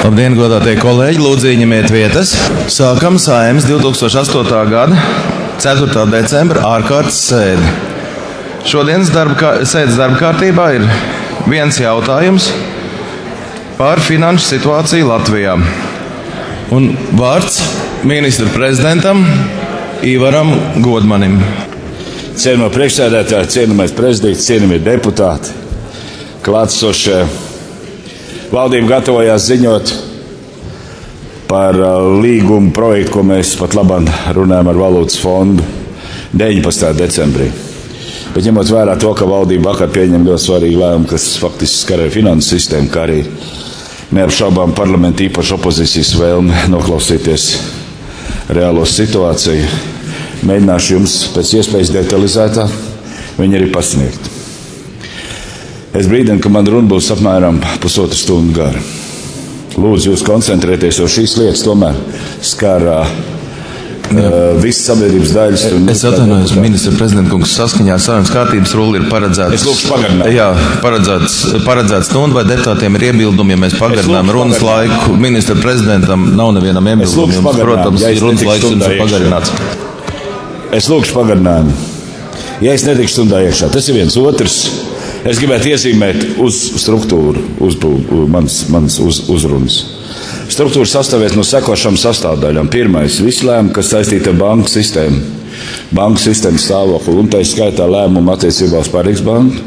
Labdien, godātie kolēģi, lūdzu ieņemiet vietas. Sākam Saeimas 2008. gada 4. decembra ārkārtas sēdi. Šodienas sēdes darba kārtībā ir viens jautājums par finanšu situāciju Latvijā. Un vārds ministra prezidentam Ivaram Godmanim. Cienījamie priekšsēdētāji, cienījamais prezidents, cienījamie deputāti, klātesošie. Valdība gatavojās ziņot par līgumu projektu, ko mēs pat labāk runājam ar Valūtas fondu 19. decembrī. Bet ņemot vērā to, ka valdība vakar pieņem ļoti svarīgu lēmumu, kas faktiski skar finansu sistēmu, kā arī neapšaubām parlamenta īpaši opozīcijas vēlme noklausīties reālo situāciju, mēģināšu jums pēc iespējas detalizētāk viņu arī pasniegt. Es brīdinu, ka man runa būs apmēram pusotru stundu gara. Lūdzu, jūs koncentrēties, jo šīs lietas tomēr skar visas sabiedrības daļas. Es atvainojos, ministra prezidenta kungs, saskaņā ar Saeimas kārtības rulli ir paredzēts. Es lūkšu pagarināt. Jā, paredzēts stundu, vai deputātiem ir iebildumi, ja mēs pagarinām runas laiku. Ministra prezidentam nav nevienam iebildumi. Protams, runas laiks jums ir pagarināts. Es lūkšu pagarinājumu. Ja es netikšu stundā iekšā, tas ir viens otrs. Es gribētu iezīmēt uz struktūru, manas uzrunas. Struktūra sastāvēs no sekošām sastāvdaļām. Pirmais, visi lēmumi, kas saistīti ar banku sistēmas stāvokli, un tā skaitā lēmumu attiecībā uz Pārīgas banku.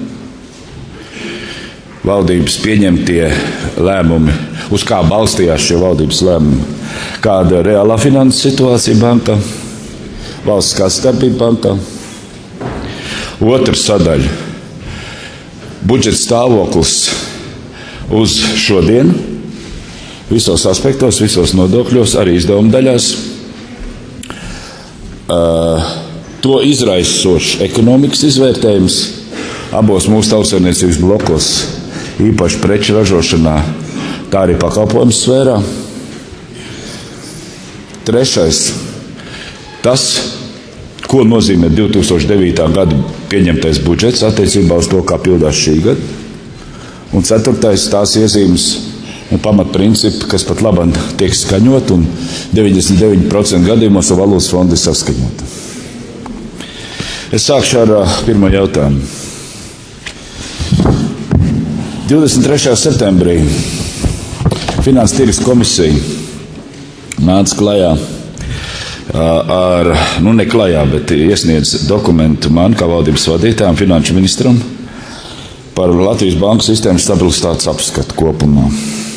Valdības pieņemtie lēmumi, uz kā balstījās šie valdības lēmumi, kāda reālā finanses situācija bankā, valsts kā starpība bankā. Otrs sadaļa. Budžeta stāvoklis uz šodienu, visos aspektos, visos nodokļos, arī izdevuma daļās. To izraisošs ekonomikas izvērtējums abos mūsu tautsaimniecības blokos, īpaši preču ražošanā, tā arī pakalpojumu sfērā. Trešais, tas, ko nozīmē 2009. gada pieņemtais budžets attiecībā uz to, kā pildās šī gada. Un ceturtais, tās iezīmes un pamatprincipi, kas pat labāk tiek skaņot, un 99% gadījumos ar Valūtas fondu ir saskaņota. Es sākšu ar pirmo jautājumu. 23. septembrī Finanses tirgus komisija nāca klajā ar, bet iesniedz dokumentu man, kā valdības vadītājam, finanšu ministram, par Latvijas banku sistēmas stabilitātes apskatu kopumā.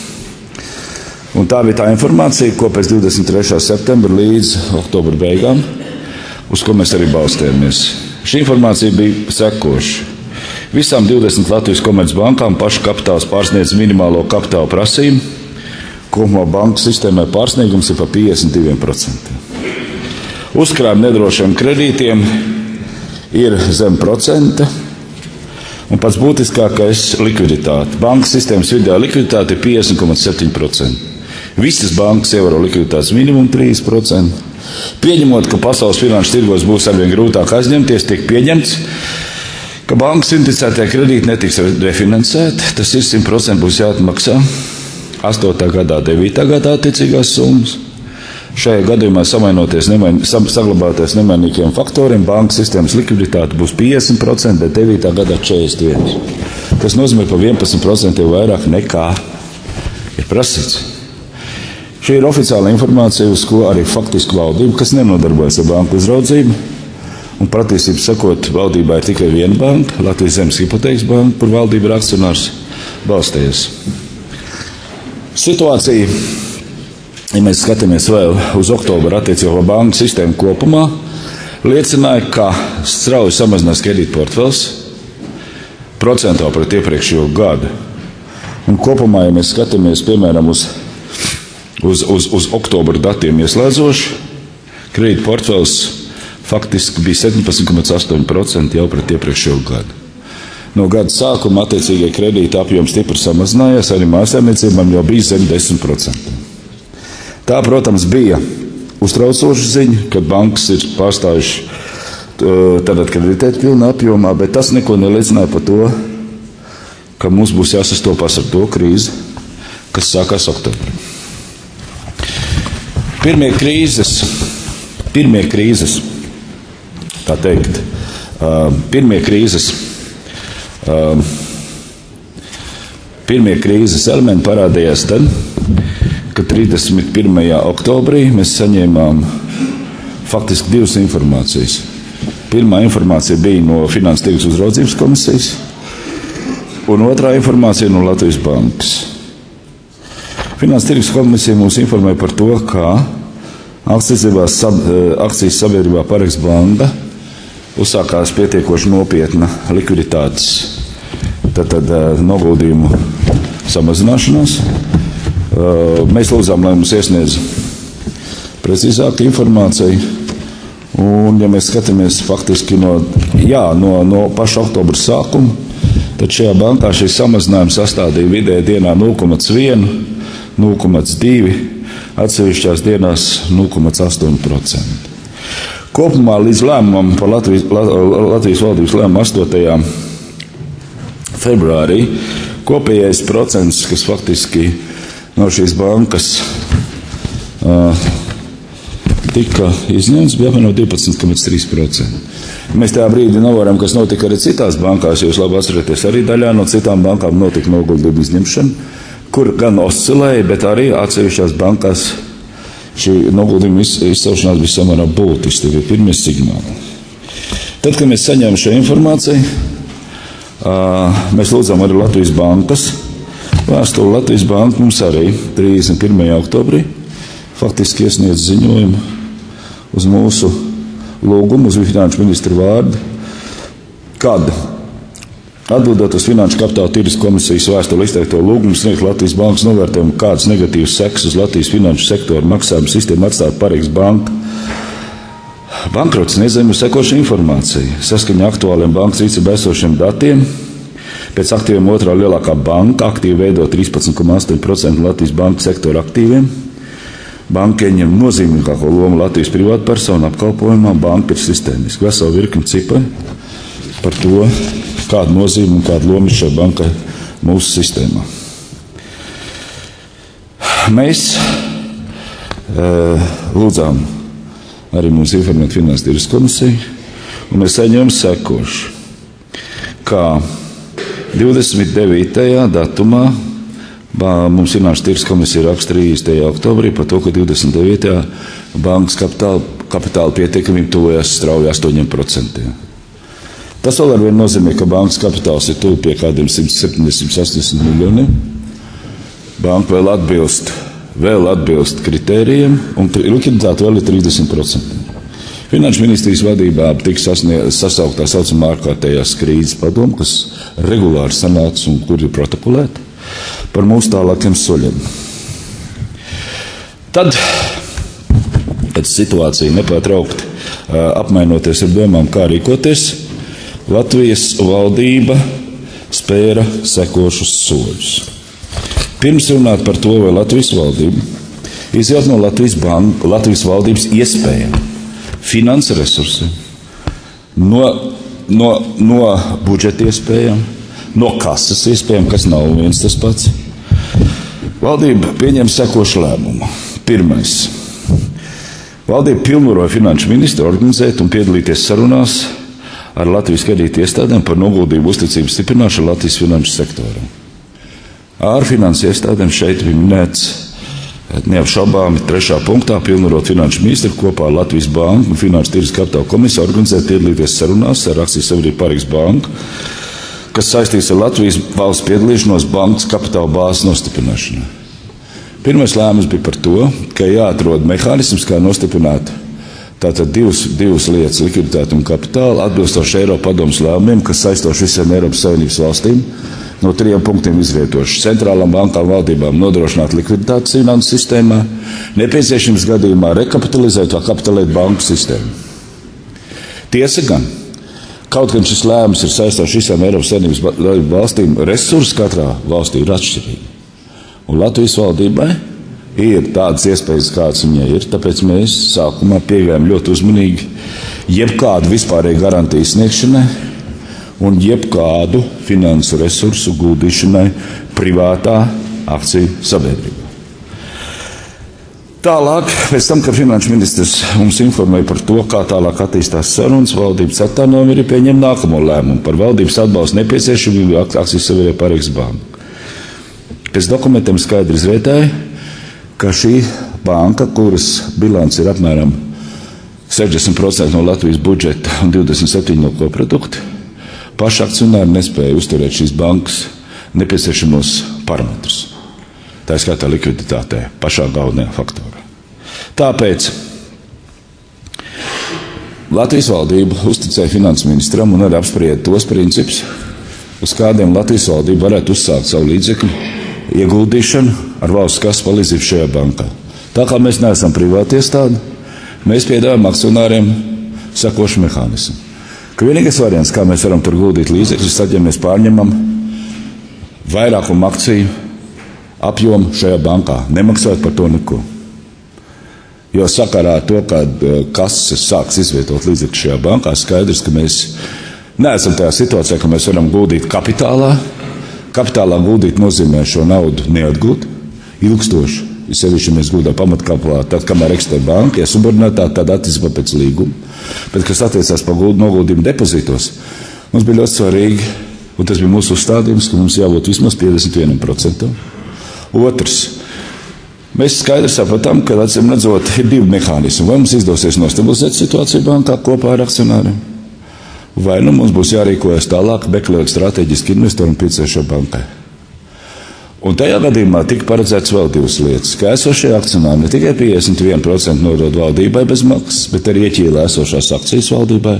Un tā bija tā informācija, ko pēc 23. septembra līdz oktobra beigām, uz ko mēs arī balstījāmies. Šī informācija bija sekoša. Visām 20 Latvijas komercbankām pašu kapitāls pārsniedz minimālo kapitāla prasību. Kopumā banku sistēmai pārsniegums ir pa 52%. Uzkrājumi nedrošiem kredītiem ir zem procenta, un pats būtiskākais likviditāte. Bankas sistēmas vidējā likviditāte ir 50,7%. Visas bankas ievēro likviditātes minimumu 30%. Pieņemot, ka pasaules finanšu tirgos būs arvien grūtāk aizņemties, tiek pieņemts, ka bankas inticētie kredīti netiks refinansēti. Tas ir 100% būs jāatmaksā 8. gadā, 9. gadā attiecīgās summas. Šajā gadījumā saglabāties nemainīgiem faktoriem, bankas sistēmas likviditāte būs 50%, bet 9. gadā 41%. Tas nozīmē pa 11% vairāk nekā ir prasīts. Šī ir oficiāla informācija, uz ko arī faktiski valdība, kas nenodarbojas ar banku uzraudzību, un patiesībā sakot, valdībā ir tikai viena banka, Latvijas Zemes hipotēkas banka, kur valdība ir akcionārs, balstījies. Situācija, ja mēs skatāmies vēl uz oktobru attiecībā banku sistēmu kopumā, liecināja, ka strauji samazinās kredītu portfels procentā pret iepriekšējo gadu. Un kopumā, ja mēs skatāmies, piemēram, uz oktobra datiem ieslēdzoši, kredītu portfels faktiski bija 17,8% jau pret iepriekšējo gadu. No gada sākuma attiecīgie kredīta apjoms stipri samazinājās, arī mājsaimniecībām jau bija zem 10%. Tā, protams, bija uztraucoša ziņa, kad bankas ir pārstājuši tad kreditēt pilnā apjomā, bet tas neko neliecināja par to, ka mums būs jāsastopās ar to krīzi, kas sākās oktobrī. Pirmie krīzes, tā teikt, pirmie krīzes elementi parādījās tad, kad 31. oktobrī mēs saņēmām faktiski divas informācijas. Pirmā informācija bija no Finanses tirgus uzraudzības komisijas, un otrā informācija no Latvijas bankas. Finanses tirgus komisija mums informēja par to, ka akcijas sabiedrībā Pareks banka uzsākās pietiekoši nopietna likviditātes noguldījumu samazināšanās. Mēs lūdzām, lai mums iesniedz precīzāku informāciju. Un, ja mēs skatāmies faktiski no paša oktobra sākuma, tad šajā bankā šī samazinājuma sastādīja vidēji dienā 0,1, 0,2, atsevišķās dienās 0,8%. Kopumā līdz lēmumam par Latvijas valdības lēmumu 8. februārī kopējais procents, kas faktiski no šīs bankas tika izņemts, bija apmēram 12,3%. Mēs tajā brīdī nevaram, kas notika arī citās bankās, jūs labi atceraties, arī daļā no citām bankām notika noguldījumu izņemšana, kur gan oscilēja, bet arī atsevišķās bankās šī noguldījuma izcelšanās bija samērā būtiski, tie bija pirmie signāli. Tad, kad mēs saņēmām šo informāciju, mēs lūdzām arī Latvijas bankas vēstuli. Latvijas banka mums arī 31. oktobrī faktiski iesniedz ziņojumu uz mūsu lūgumu, uz finanšu ministra vārdu, kad atbildot uz Finanšu kapitāla tirgus komisijas vēstuli izteikto lūgumu sniegt Latvijas bankas novērtējumu, kādas negatīvas sekas uz Latvijas finanšu sektoru maksājumu sistēmu atstāt Pareks banka. Bankrots neizņēma sekoša informācija. Saskaņā aktuāliem bankas rīcībā esošiem datiem, pēc aktīviem otrā lielākā banka aktīvi veido 13,8% Latvijas banka sektora aktīviem. Banka ieņem nozīmīgāko lomu Latvijas privātpersonu apkalpojumā. Banka ir sistēmiski. Vesela virkni cipari par to, kāda nozīme un kāda loma ir šai bankai mūsu sistēmā. Mēs lūdzām arī mums informēt Finanses tirgus komisiju, un mēs saņēmām sekošu, ka 29. datumā mums Finanses tirgus komisija raksta 30. oktobrī par to, ka 29. bankas kapitāla pietiekamība tuvojās strauji 8%. Tas vēl arvien nozīmē, ka bankas kapitāls ir tuvu pie kādiem 170-180 miljoniem. Banka vēl atbilst kritērijiem, un likviditāte vēl ir 30%. Finanšu ministrijas vadībā tika sasauktā saucamā ārkārtējās krīzes padome, kas regulāri sanāca un kur ir protokolēta par mūsu tālākiem soļiem. Tad situācija nepārtraukti apmainoties ar domām, kā rīkoties, Latvijas valdība spēra sekošus soļus. Pirms runāt par to, vai Latvijas valdība izjūt no Latvijas valdības iespējām, finanses resursiem, no budžeta iespējām, no kases iespējām, kas nav viens tas pats. Valdība pieņem sekošu lēmumu. Pirmais. Valdība pilnvaroja finanšu ministru organizēt un piedalīties sarunās ar Latvijas kredīti iestādēm par noguldījumu uzticības stiprināšanu Latvijas finanšu sektoram. Ar finanses iestādēm šeit bija minēts neapšaubāmi 3. punktā pilnvarot finanšu ministru kopā ar Latvijas banku un Finanses tirgus kapitāla komisiju organizēt piedalīties sarunās ar akcijas sabiedrību Pareks banku, kas saistīts ar Latvijas valsts piedalīšanos bankas kapitāla bāzes nostiprināšanā. Pirmais lēmums bija par to, ka jāatrod mehānisms, kā nostiprināt tātad divas lietas, likviditāti un kapitālu, atbilstoši Eiropadomes lēmumiem, kas saistoši visiem Eiropas Savienības valstīm, no 3 punktiem izvietoši. Centrālām bankām valdībām nodrošināt likviditātes finanses sistēmā, nepieciešams gadījumā rekapitalizēt vai kapitalēt banku sistēmu. Tiesa gan, kaut gan šis lēmums ir saistoši visām Eiropas Savienības valstīm, resursi katrā valstī ir atšķirīgi. Un Latvijas valdībai ir tādas iespējas, kādas viņai ir, tāpēc mēs sākumā piegājām ļoti uzmanīgi jebkādu vispārēju garantiju sniegšanai un jebkādu finansu resursu guldīšanai privātā akciju sabiedrībā. Tālāk, pēc tam, kad finanšu ministrs mums informēja par to, kā tālāk attīstās sarunas, valdība 4. novembrī pieņem nākamo lēmumu par valdības atbalstu nepieciešamību akciju sabiedrībai Pareigzes banku. Pēc dokumentiem skaidri izrietēja, ka šī banka, kuras bilants ir apmēram 60% no Latvijas budžeta un 27% no koprodukta, paši akcionāri nespēja uzturēt šīs bankas nepieciešamos parametrus. Tā ir skaitā likviditātē, pašā galvenajā faktorā. Tāpēc Latvijas valdība uzticēja finansu ministram un arī apsprieda tos principus, uz kādiem Latvijas valdība varētu uzsākt savu līdzekļu ieguldīšanu ar valsts kases palīdzību šajā bankā. Tā kā mēs neesam privāti iestāde, mēs piedāvājam akcionāriem sekošu mehānismu. Ka vienīgais variants, kā mēs varam tur guldīt līdzekļus, tad, ja mēs pārņemam vairākumu akciju apjomu šajā bankā, nemaksājot par to neko. Jo sakarā ar to, kad kases sāks izvietot līdzekļus šajā bankā, skaidrs, ka mēs neesam tajā situācijā, ka mēs varam guldīt kapitālā. Kapitālā guldīt nozīmē šo naudu neatgūt ilgstoši. Sevišķi mēs guldām pamatkapitālā, tad, kamēr eksistē banka, ja subordinētā, tad attīstība pēc līguma. Bet, kas attiecās par noguldījumu depozītos, mums bija ļoti svarīgi, un tas bija mūsu uzstādījums, ka mums jābūt vismaz 51%. Otrs, mēs skaidri sapratām, ka acīm redzot ir divi mehānismi. Vai mums izdosies nostabilizēt situāciju bankā kopā ar akcionāriem, vai nu mums būs jārīkojas tālāk, meklējot strateģiski investoru un piecēšo bankai. Un tajā gadījumā tika paredzēts vēl divas lietas, ka esošie akcionāri ne tikai 51% nodod valdībai bez maksas, bet arī ieķīla esošās akcijas valdībai.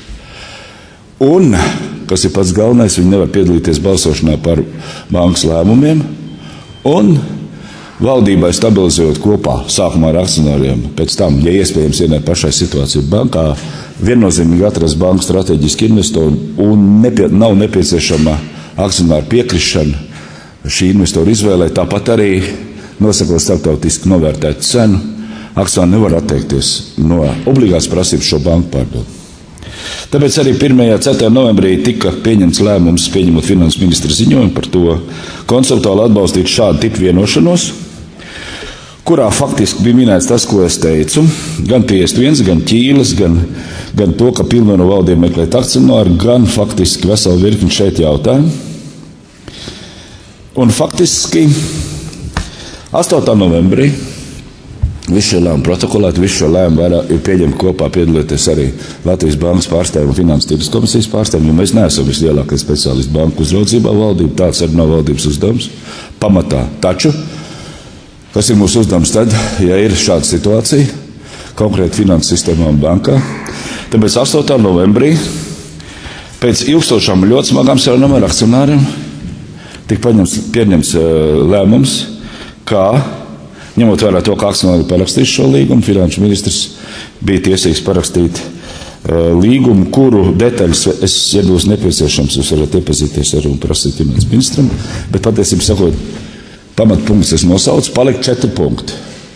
Un, kas ir pats galvenais, viņi nevar piedalīties balsošanā par bankas lēmumiem, un valdībai stabilizējot kopā sākumā ar akcionāriem, pēc tam, ja iespējams ienāk pašai situāciju bankā, viennozīmīgi atrast banku strateģiski investoru un nav nepieciešama akcionāru piekrišana šī investoru izvēlē, tāpat arī nosakot starptautiski novērtētu cenu, akcionāri nevar atteikties no obligātas prasības šo banku pārdot. Tāpēc arī 4. novembrī tika pieņemts lēmums, pieņemot finansu ministra ziņojumu par to konceptuāli atbalstīt šādu tipu vienošanos, kurā faktiski bija minēts tas, ko es teicu, gan 51, gan ķīles, gan to, ka pilnvaru valdība meklēt akcionāru, gan faktiski veselu virkni šeit jautājumu. Un faktiski 8. novembrī visu šo lēmumu protokolēt, visu šo lēmumu ir pieņemt kopā, piedalīties arī Latvijas bankas pārstāvjiem un Finanses tirgus komisijas pārstāvjiem, jo mēs neesam vislielākie speciālisti banku uzraudzībā valdība, tāds arī nav valdības uzdevums pamatā. Taču, kas ir mūsu uzdevums tad, ja ir šāda situācija, konkrēti finanses sistēmā un bankā, tāpēc 8. novembrī pēc ilgstošām ļoti smagām sarunām ar akcionāriem tika pieņemts lēmums, kā, ņemot vērā to, ka akcionāri parakstīs šo līgumu, finanšu ministrs bija tiesīgs parakstīt līgumu, kuru detaļas, ja būs nepieciešams, jūs varat iepazīties ar un prasīt finansu ministram, bet patiesībā sakot, pamatpunkts es nosaucu, palika 4 punkti.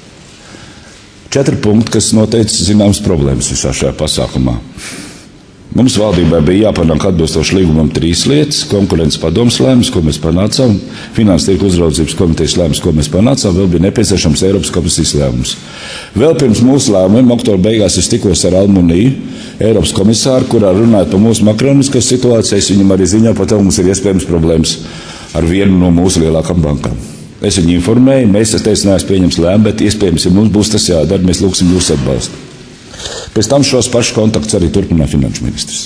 4 punkti, kas noteica zināmas problēmas visā šajā pasākumā. Mums valdībai bija jāpanāk atbilstoši līgumam 3 lietas – konkurences padomes lēmums, ko mēs panācām, Finanses tirgus uzraudzības komitejas lēmums, ko mēs panācām, vēl bija nepieciešams Eiropas komisijas lēmums. Vēl pirms mūsu lēmumiem, oktobra beigās es tikos ar Almuniju, Eiropas komisāru, kurā runājot par mūsu makroekonomiskās situācijas, viņam arī ziņā par to, mums ir iespējams problēmas ar vienu no mūsu lielākām bankām. Es viņu informēju, mēs, es teicu, neesmu pieņems lēmumu, bet iespējams, ja mums būs tas jādara, mēs lūksim jūsu atbalstu. Pēc tam šos pašus kontaktus arī turpināja finanšu ministrs.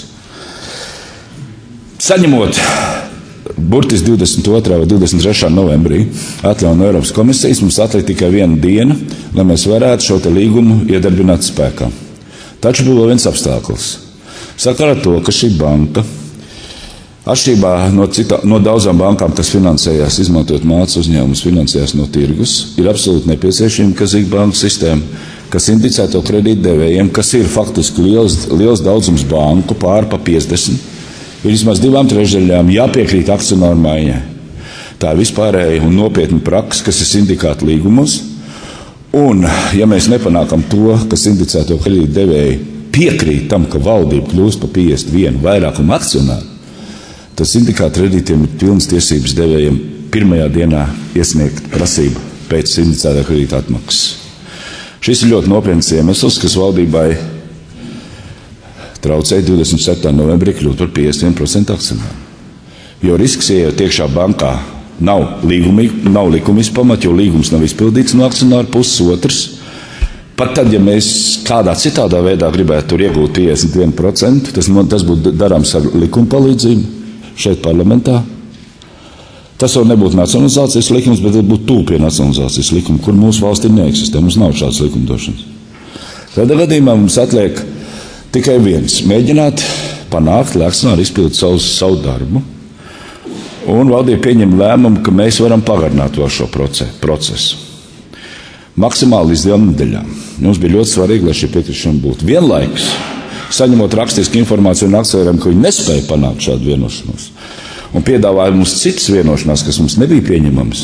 Saņemot burtiski 22. vai 23. novembrī atļauju no Eiropas komisijas, mums atlika tikai 1 diena, lai mēs varētu šo te līgumu iedarbināt spēkā. Taču bija viens apstākļus. Sakarā to, ka šī banka, atšķirībā no daudzām bankām, kas finansējās, izmantojot mācu uzņēmumus, finansējās no tirgus, ir absolūti nepieciešama kazīga banku sistēma, kas indicēto kredītdevējiem, kas ir faktiski liels daudzums banku, pār pa 50, ir vismaz 2/3 jāpiekrīt akcionāru maiņai. Tā ir vispārēja un nopietna praksa, kas ir sindikāta līgumos, un ja mēs nepanākam to, ka sindicēto kredītdevēji piekrīt tam, ka valdība kļūst pa 51 vairākumu akcionāru, tad sindikāta kredītiem ir pilnas tiesības devējiem pirmajā dienā iesniegt prasību pēc sindicētā kredīta atmaksas. Šis ir ļoti nopietns iemesls, kas valdībai traucēja 27. novembrī kļūt par 51% akcionāru. Jo risks ieiet iekšā bankā nav likumisks pamats, jo līgums nav izpildīts no akcionāra puses. Otrs, pat tad, ja mēs kādā citādā veidā gribētu tur iegūt 51%, tas būtu darāms ar likuma palīdzību šeit parlamentā. Tas jau nebūtu nacionalizācijas likums, bet būtu tuvu pie nacionalizācijas likuma, kur mūsu valstī neeksistē. Mums nav šādas likumdošanas. Tādā gadījumā mums atliek tikai viens – mēģināt panākt, lai akcionāri izpildītu savu darbu. Un valdība pieņem lēmumu, ka mēs varam pagarināt vēl šo procesu. Maksimāli līdz 2 nedēļām. Mums bija ļoti svarīgi, lai šī piekrišana būtu vienlaikus, saņemot rakstisku informāciju no akcionāriem, ka viņi nespēja panākt šādu vienošanos. Un piedāvāja mums citas vienošanās, kas mums nebija pieņemamas,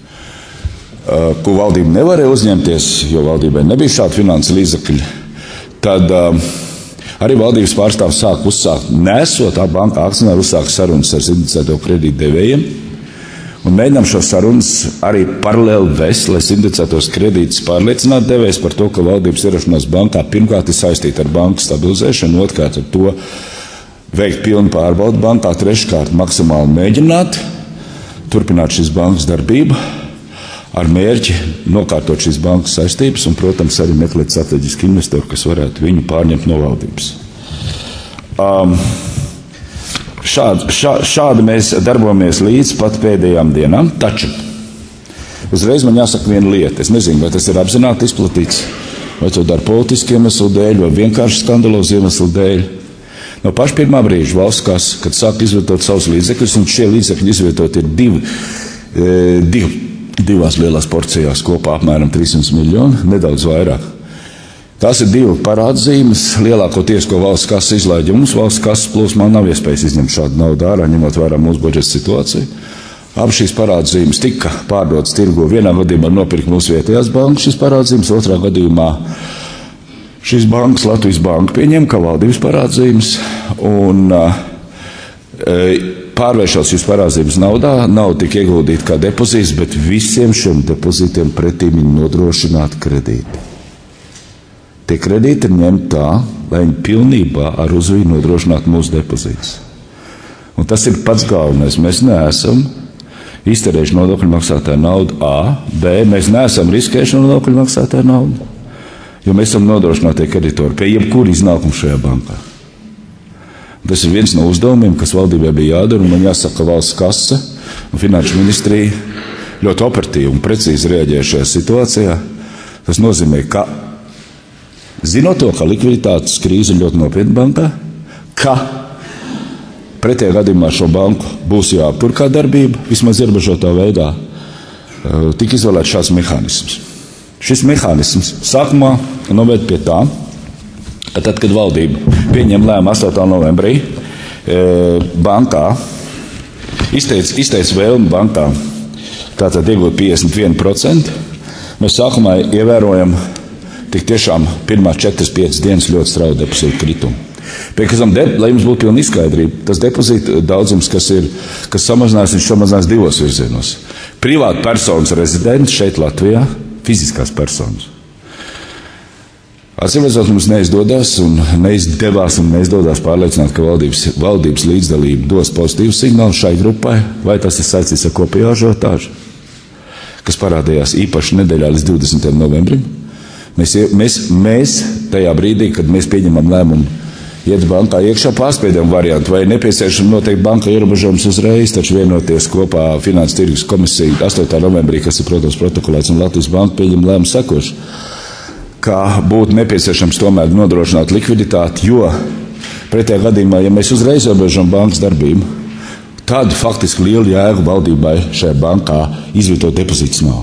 ko valdība nevarēja uzņemties, jo valdībai nebija šāda finanses līdzekļi, tad arī valdības pārstāvs uzsākt, nesot bankā akcionāri, uzsākt sarunas ar sindicēto kredītdevējiem, un mēģinām šo sarunas arī paralēli vest, lai sindicētos kredītus pārliecinātu devējs par to, ka valdības ierašanās bankā pirmkārt ir saistīta ar banku stabilizēšanu, otrkārt ar to, veikt pilnu pārbaudu bankā, treškārt maksimāli mēģināt turpināt šīs bankas darbību ar mērķi nokārtot šīs bankas saistības un, protams, arī meklēt strateģisku investoru, kas varētu viņu pārņemt no valdības. Šādi mēs darbojamies līdz pat pēdējām dienām, taču uzreiz man jāsaka viena lieta. Es nezinu, vai tas ir apzināti izplatīts, vai to dara politiski iemeslu dēļ, vai vienkārši skandalozu iemeslu dēļ. No paša pirmā brīža valsts kasa, kad sāk izvietot savus līdzekļus, un šie līdzekļi izvietot ir divās lielās porcijās kopā apmēram 300 miljoni, nedaudz vairāk. Tās ir 2 parādzīmes, lielākoties, ko valsts kasa izlaiž. Mums valsts kasas plūsmā nav iespējas izņemt šādu naudu ārā, ņemot vērā mūsu budžeta situāciju. Abas šīs parādzīmes tika pārdotas tirgu. Vienā gadījumā nopirka mūsu vietējās bankas šīs parādzīmes, otrā gadījumā šīs bankas Latvijas banka pieņem kā valdības parādzīmes un pārvēršot šīs parādzīmes naudā, nauda tika ieguldīta kā depozīts, bet visiem šiem depozītiem pretī viņi nodrošinātu kredīti. Tie kredīti ir ņemti tā, lai viņi pilnībā ar uzviju nodrošinātu mūsu depozītus. Un tas ir pats galvenais. Mēs neesam izterējuši nodokļu maksātāju naudu A, B, mēs neesam riskējuši nodokļu maksātāju naudu. Jo mēs esam nodrošinātie kreditori pie jebkura iznākuma šajā bankā. Tas ir viens no uzdevumiem, kas valdībai bija jādara, un man jāsaka, ka valsts kasa un finanšu ministrija ļoti operatīvi un precīzi reaģēja šajā situācijā. Tas nozīmē, ka zinot to, ka likviditātes krīze ir ļoti nopietna bankā, ka pretējā gadījumā šo banku būs jāaptur kā darbība, vismaz ierobežotā veidā, tika izvēlēts šāds mehānisms. Šis mehānisms sākumā noved pie tā, ka tad, kad valdība pieņem lēmumu 8. novembrī, bankā izteica vēlmi bankā tātad iegūt 51%, mēs sākumā ievērojam tik tiešām pirmās 4-5 dienas ļoti strauju depozītu kritumu. Pēc tam, lai jums būtu pilna izskaidrība, tas depozītu daudzums, kas samazinās, viņš samazinās 2 virzienos. Privāta personas rezidents šeit Latvijā, fiziskās personas. Atcīmredzot, mums neizdevās un neizdodās pārliecināt, ka valdības līdzdalība dos pozitīvu signālu šai grupai, vai tas ir saistīts ar kopējo ažiotāžu, kas parādījās īpaši nedēļā līdz 20. novembrim. Mēs tajā brīdī, kad mēs pieņemam lēmumu iet bankā iekšā pārspēdējumu variantu, vai nepieciešam noteikti banka ierobežojums uzreiz, taču vienoties kopā Finanses tirgus komisija 8. novembrī, kas ir, protams, protokolēts, un Latvijas banka pieņem lēmumu sekoši, ka būtu nepieciešams tomēr nodrošināt likviditāti, jo pretējā gadījumā, ja mēs uzreiz ierobežam bankas darbību, tad faktiski lielu jēgu valdībai šajā bankā izvietot depozītus nav.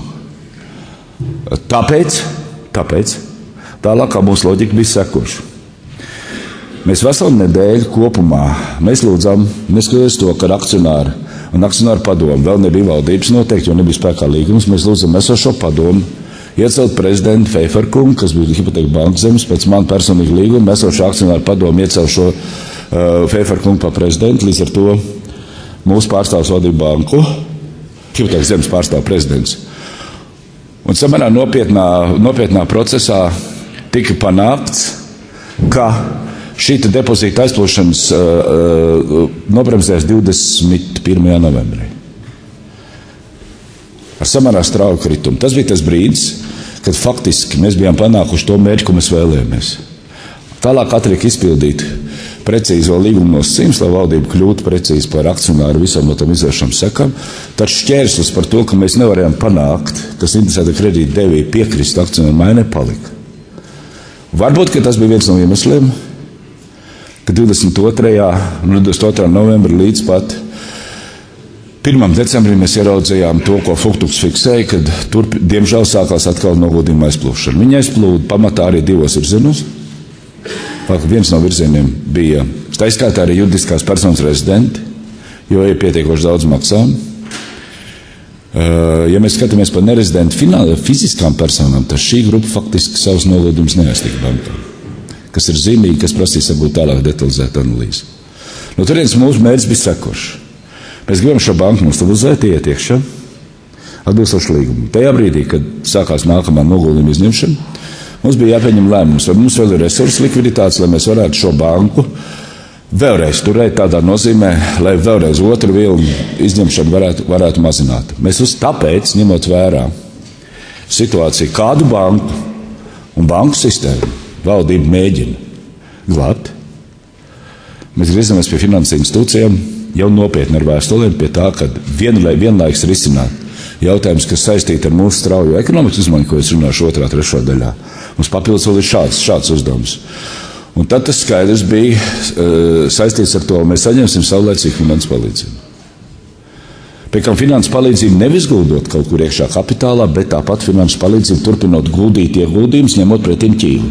Tāpēc tālākā mūsu loģika bija sekoša. Mēs veselu nedēļu kopumā mēs lūdzām, neskatoties to, ka akcionāri un akcionāru padomu vēl nebija valdības noteikti, jo nebija spēkā līgums, mēs lūdzam esošo padomu iecelt prezidentu Feiferkungu, kas bija Hipoteka bankas zemes, pēc man personīgi līguma, esošo akcionāru padomu iecelt šo Feiferkungu pa prezidentu, līdz ar to mūsu pārstāvs vadīja banku, Hipoteka zemes pārstāv prezidents. Un samērā nopietnā procesā tika panākts, ka šīta depozīta aizplūšanas nobremzēs 21. novembrī. Ar samērā strauju kritumu. Tas bija tas brīdis, kad faktiski mēs bijām panākuši to mērķi, ko mēs vēlējāmies. Tālāk atriek izpildīt precīzo līguma nosacījumus, lai valdība kļūtu precīzi par akcionāru visam no tam izvēršam sekam. Taču šķērslis par to, ka mēs nevarējām panākt, kas interesēta kredīta devīja piekrist akcionāru maiņai, nepalika. Varbūt, ka tas bija viens no iemesliem, ka 22. novembra līdz pat 1. decembrī mēs ieraudzījām to, ko Fuktuks fiksēja, kad tur, diemžēl, sākās atkal noguldījuma aizplūšana. Viņa aizplūda pamatā arī 2 virzienos. Viens no virzieniem bija, tā izskaitā arī juridiskās personas rezidenti, jo ir pietiekoši daudz maksām. Ja mēs skatāmies par nerezidentu fiziskām personām, tad šī grupa faktiski savus noguldumus neaiztika bankā, kas ir zīmīgi, kas prasīs varbūt tālāk detalizētu analīzi. No turienes mūsu mērķis bija sekošs. Mēs gribam šo banku nostabilizēt, iet iekšā, atbilstoši līgumu. Tajā brīdī, kad sākās nākamā noguldījuma izņemšana, mums bija jāpieņem lēmums, vai mums vēl ir resursi likviditātes, lai mēs varētu šo banku vēlreiz turēt tādā nozīmē, lai vēlreiz otru vilnu izņemšanu varētu mazināt. Mēs tāpēc, ņemot vērā situāciju, kādu banku un banku sistēmu valdība mēģina glābt, mēs griezamies pie finanses institūcijām jau nopietni ar vēstulēm pie tā, ka vienlaiks risināt jautājums, kas saistīti ar mūsu straujo ekonomikas izmaiņu, ko es runāšu 2. 3. daļā. Mums papildus vēl ir šāds uzdevums. Un tad tas skaidrs bija saistīts ar to, mēs saņemsim savlaicīgu finanses palīdzību. Pie kam finanses palīdzību nevis guldot kaut kur iekšā kapitālā, bet tāpat finanses palīdzību turpinot guldīt ieguldījumus, ņemot pretim ķīlu.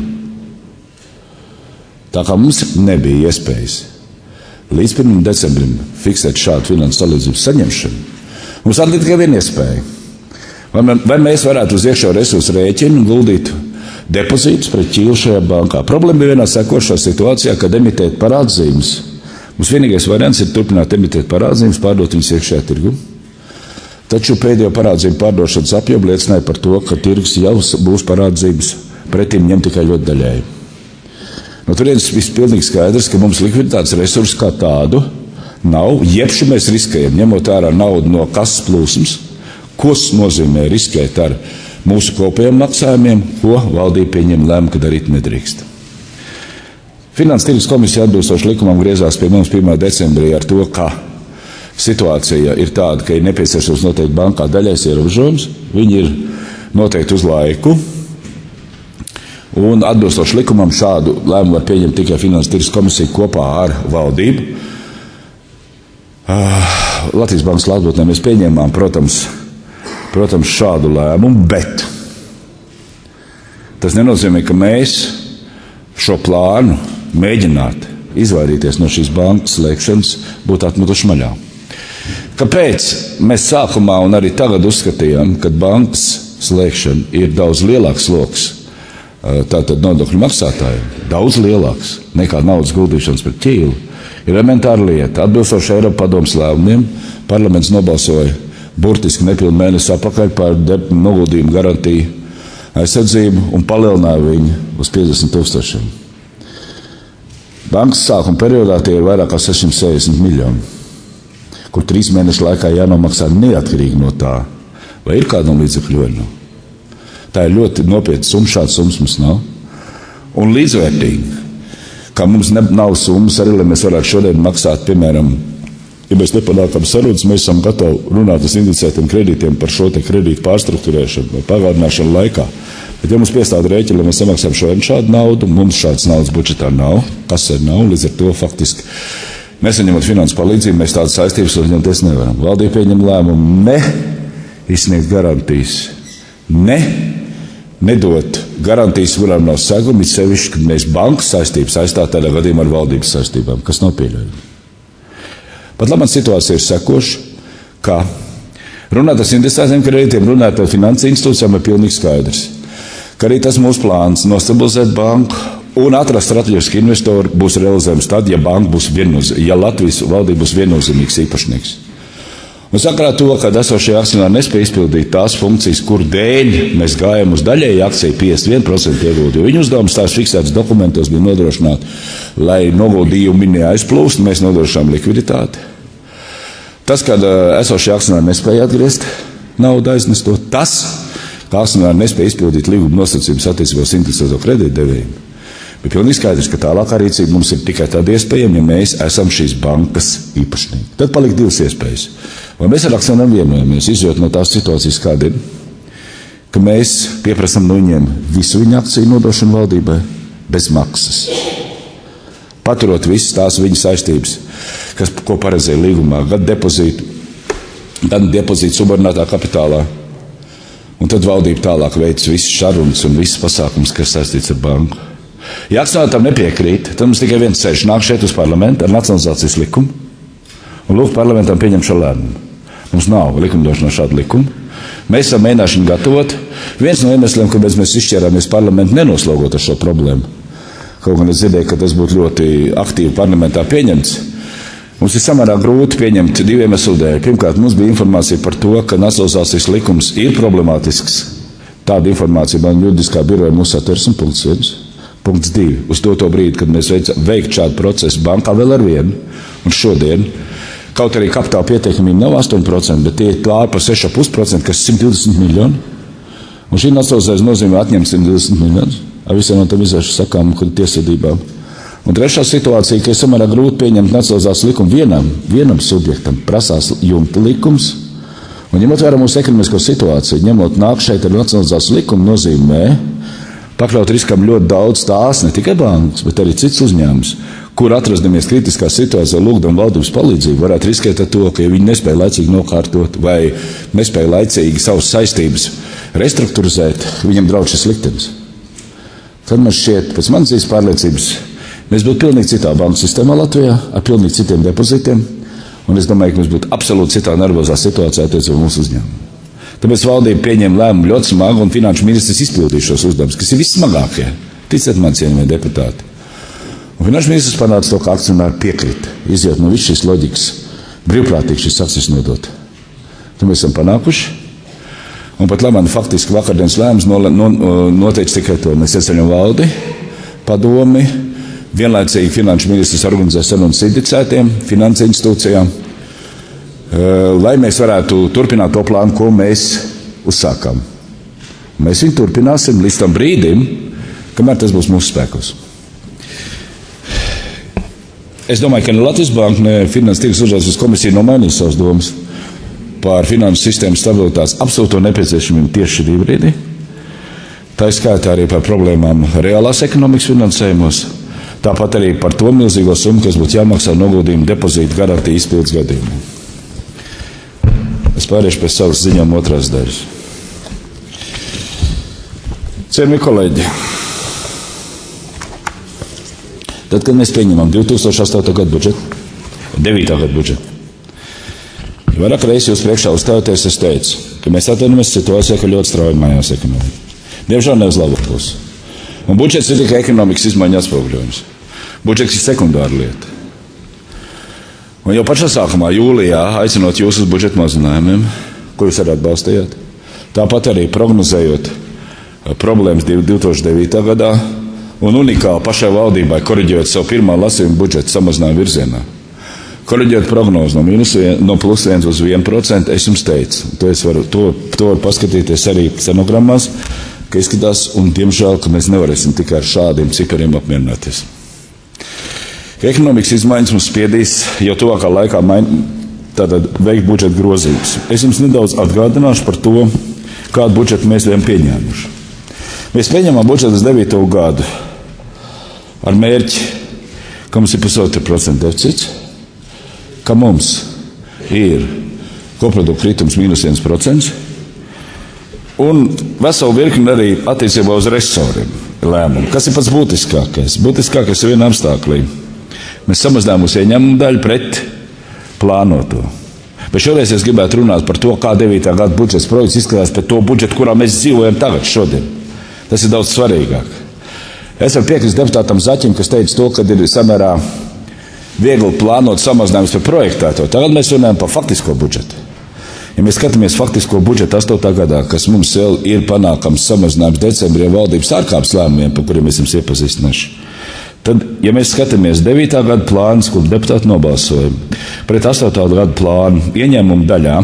Tā kā mums nebija iespējas līdz 1. decembrim fiksēt šādu finanses palīdzību saņemšanu, mums atlika tikai viena iespēja. Vai mēs varētu uz iekšā resursu rēķinu guldīt depozītus pret ķīlu šajā bankā. Problēma bija vienā sekošā situācijā, kad emitēt parādzīmes. Mums vienīgais variants ir turpināt emitēt parādzīmes, pārdot viņas iekšējā tirgu. Taču pēdējo parādzību pārdošanas apjomu liecināja par to, ka tirgus jau būs parādzības pretim ņem tikai ļoti daļēji. No turienes viss pilnīgi skaidrs, ka mums likviditātes resursi kā tādu nav, jebšu mēs riskējam, ņemot ārā naudu no kases plūsmas, ko nozīmē riskēt ar mūsu kopējiem maksājumiem, ko valdība pieņem lēmumu, ka darīt nedrīkst. Finanses tirgus komisija atbilstoši likumam griezās pie mums 1. decembrī ar to, ka situācija ir tāda, ka ir nepieciešams noteikti bankā daļais ierobežojums, viņi ir noteikti uz laiku, un atbilstoši likumam šādu lēmumu var pieņemt tikai Finanses tirgus komisija kopā ar valdību. Latvijas bankas klātbūtnē mēs pieņēmām, protams, šādu lēmumu, bet tas nenozīmē, ka mēs šo plānu mēģināt izvairīties no šīs bankas slēgšanas būtu atmetuši maļā. Kāpēc mēs sākumā un arī tagad uzskatījām, ka bankas slēgšana ir daudz lielāks sloks tātad nodokļu maksātājiem, daudz lielāks nekā naudas guldīšanas pret ķīlu, ir elementāra lieta. Atbilstoši Eiropas padomes lēmumiem, parlaments nobalsoja burtiski nepilnu mēnesi atpakaļ par noguldījumu garantiju aizsardzību un palielināja viņu uz 50 000. Bankas sākuma periodā tie ir vairāk kā 660 miljoni, kur 3 mēnešu laikā jānomaksā neatkarīgi no tā, vai ir kādam līdzekļu vai nav. Tā ir ļoti nopietna summa, šāds summas mums nav. Un līdzvērtīgi, kā mums nav summas arī, lai mēs varētu šodien maksāt, piemēram, ja mēs nepanākam sarunas, mēs esam gatavi runāt uz indicētiem kredītiem par šo te kredītu pārstruktūrēšanu vai pagādināšanu laikā. Bet ja mums piestāda rēķina, lai mēs samaksām šādu naudu, mums šādas naudas budžetā nav, kasē nav, līdz ar to faktiski nesaņemot finanses palīdzību, mēs tādas saistības uzņemties nevaram. Valdība pieņem lēmumu ne izsniegt garantijas, nedot garantijas, kurām nav segumi, sevišķi, kad mēs bankas saistības aizstāt tādā gadījumā ar valdības saistībām, kas nav pieļaujami. Pat labāk situācija ir sekoša, ka runāt ar indicētiem kredītiem, runāt ar finanses institūcijām ir pilnīgi skaidrs, ka arī tas mūsu plāns nostabilizēt banku un atrast strateģisku investoru būs realizējams tad, ja banka būs ja Latvijas valdība būs viennozīmīgs īpašnieks. Un sakarā to, ka esošie akcionāri nespēja izpildīt tās funkcijas, kur dēļ mēs gājām uz daļēju akciju 51% iegūtu, jo viņu uzdevums tās fiksētas dokumentos bija nodrošināt, lai noguldījumi neaizplūst, mēs nodrošinām likviditāti. Tas, kad esošie akcionāri nespēja atgriezt naudu aiznestot, tas, ka akcionāri nespēja izpildīt līguma nosacījumus attiecībā uz interesēto kredītdevēju, bet pilnīgi skaidrs, ka tālākā rīcība mums ir tikai tāda iespējama, ja mēs esam šīs bankas īpašnieki. Tad palika divas iespējas. Vai mēs ar akcionāriem vienojamies, izjūt no tās situācijas, kāda ir, ka mēs pieprasam no viņiem visu viņa akciju nodošanu valdībai bez maksas. Paturot visas tās viņa saistības, ko paredzēja līgumā, gan depozītu subordinātā kapitālā, un tad valdība tālāk veic visas sarunas un visas pasākumus, kas saistīts ar banku. Ja akcionāri tam nepiekrīt, tad mums tikai viens ceļš nāk šeit uz parlamentu ar nacionalizācijas likumu un lūgt parlamentam pieņemt šo lēmumu. Mums nav likumdošanā šādu likumu. Mēs esam mēģinājuši viņu gatavot. Viens no iemesliem, kāpēc mēs izšķērāmies parlamentu nenoslogot ar šo problēmu, kaut gan es dzirdēju, ka tas būtu ļoti aktīvi parlamentā pieņemts, mums ir samērā grūti pieņemt diviem iemeslu dēļ. Pirmkārt, mums bija informācija par to, ka nacionalizācijas likums ir problemātisks. Tāda informācija man juridiskā biroja mūsu atversme punkts 1. Punkts 2. Uz to brīdi, kad mēs veikt šādu procesu bankā vēl ar vienu, un šodien, kaut arī kapitāla pieteikumība nav 8%, bet tie ir klāri par 6,5%, kas ir 120 miljoni. Un šī nacionalizācija nozīmē atņemt 120 miljonus ar visiem no tam izvēršu sakām un tiesvedībām. Un trešā situācija, ka ir samērā grūti pieņemt nacionalizācijas likumu vienam subjektam, prasās jumta likums. Un ņemot vērā mūsu ekonomisko situāciju, ņemot nāk šeit ar nacionalizācijas likumu nozīmē pakļaut riskam ļoti daudz tās, ne tikai bankas, bet arī cits uzņēmums, kur atrastamies kritiskā situācijā, lūgdam valdības palīdzību, varētu riskēt ar to, ka ja viņi nespēja laicīgi nokārtot vai nespēja laicīgi savas saistības restruktūrizēt, viņam draudz šis liktenis. Tad man šķiet, pēc manas dzīves pārliecības, mēs būtu pilnīgi citā banku sistēmā Latvijā, ar pilnīgi citiem depozītiem, un es domāju, ka mēs būtu absolūti citā nervozā situācijā attiecībā mūsu uzņēmumu. Tāpēc valdība pieņem lēmumu ļoti smagu un finanšu ministrs izpildīs šos uzdevumus, kas ir vissmagākie. Ticiet man, cienījamie deputāti. Un finanšu ministrs panāca to, ka akcionāri piekrita, iziet no visas šīs loģikas, brīvprātīgi šīs akcijas nodot. To mēs esam panākuši. Un pat labāk faktiski vakardienas lēmums noteica tikai to. Mēs ieceļam valdi, padomi, vienlaicīgi finanšu ministrs organizē sarunas indicētiem finansu institūcijām, lai mēs varētu turpināt to plānu, ko mēs uzsākām. Mēs viņu turpināsim līdz tam brīdim, kamēr tas būs mūsu spēkos. Es domāju, ka ne Latvijas Banka, ne Finanses tirgus uzraudzības komisija nav mainījusi savas domas par finanses sistēmas stabilitātes absolūto nepieciešamību tieši šī brīdī. Tā ir skaitā arī par problēmām reālās ekonomikas finansējumos, tāpat arī par to milzīgo summu, kas būtu jāmaksā noguldījumu depozītu garantiju izpildes gadījumā. Es pāriešu pēc savas ziņām otrās daļas. Cienījamie kolēģi, tad, kad mēs pieņemam 2008. gadu budžetu, 9. gadu budžetu, vairāk reizes jūs priekšā uzstājoties, es teicu, ka mēs atrodamies situācijā, ka ļoti strauji mainās ekonomika. Diemžēl ne uz labu pusi. Un budžets ir tikai ekonomikas izmaiņu atspoguļojums. Budžets ir sekundāra lieta. Un jau pašā sākumā, jūlijā, aicinot jūs uz budžeta mazinājumiem, ko jūs arī atbalstījāt, tāpat arī prognozējot problēmas 2009. gadā un unikāli pašai valdībai koriģējot savu pirmā lasījuma budžeta samazinājumu virzienā. Koriģējot prognozi no +1 uz 1%, es jums teicu, to var paskatīties arī stenogrammās, ka izskatās, un diemžēl, ka mēs nevarēsim tikai ar šādiem cipariem apmierināties. Ka ekonomikas izmaiņas mums spiedīs jau tuvākā laikā veikt budžeta grozījumus. Es jums nedaudz atgādināšu par to, kādu budžetu mēs bijām pieņēmuši. Mēs pieņemam budžetu uz 9. gadu ar mērķi, ka mums ir 1,5% deficits, ka mums ir koprodukta kritums -1% un veselu virkni arī attiecībā uz resoriem lēmumu. Kas ir pats būtiskākais? Būtiskākais ir viena apstāklī. Mēs samazinām mūsu ieņēmumu daļu pret plānoto. Bet šoreiz es gribētu runāt par to, kā 9. gada budžets projekts izskatās pēc to budžetu, kurā mēs dzīvojam tagad, šodien. Tas ir daudz svarīgāk. Es varu piekrist deputātam Zaķim, kas teica to, ka ir samērā viegli plānot samazinājumus par projektēto. Tagad mēs runājam par faktisko budžetu. Ja mēs skatāmies faktisko budžetu 8. gadā, kas mums vēl ir panākams samazinājums decembrī valdības ārkārtas lēmumiem, par kuriem mēs jums iepazīstināšu, tad, ja mēs skatāmies 9. gada plāns, kur deputāti nobalsoja, pret 8. gada plānu ieņēmumu daļā,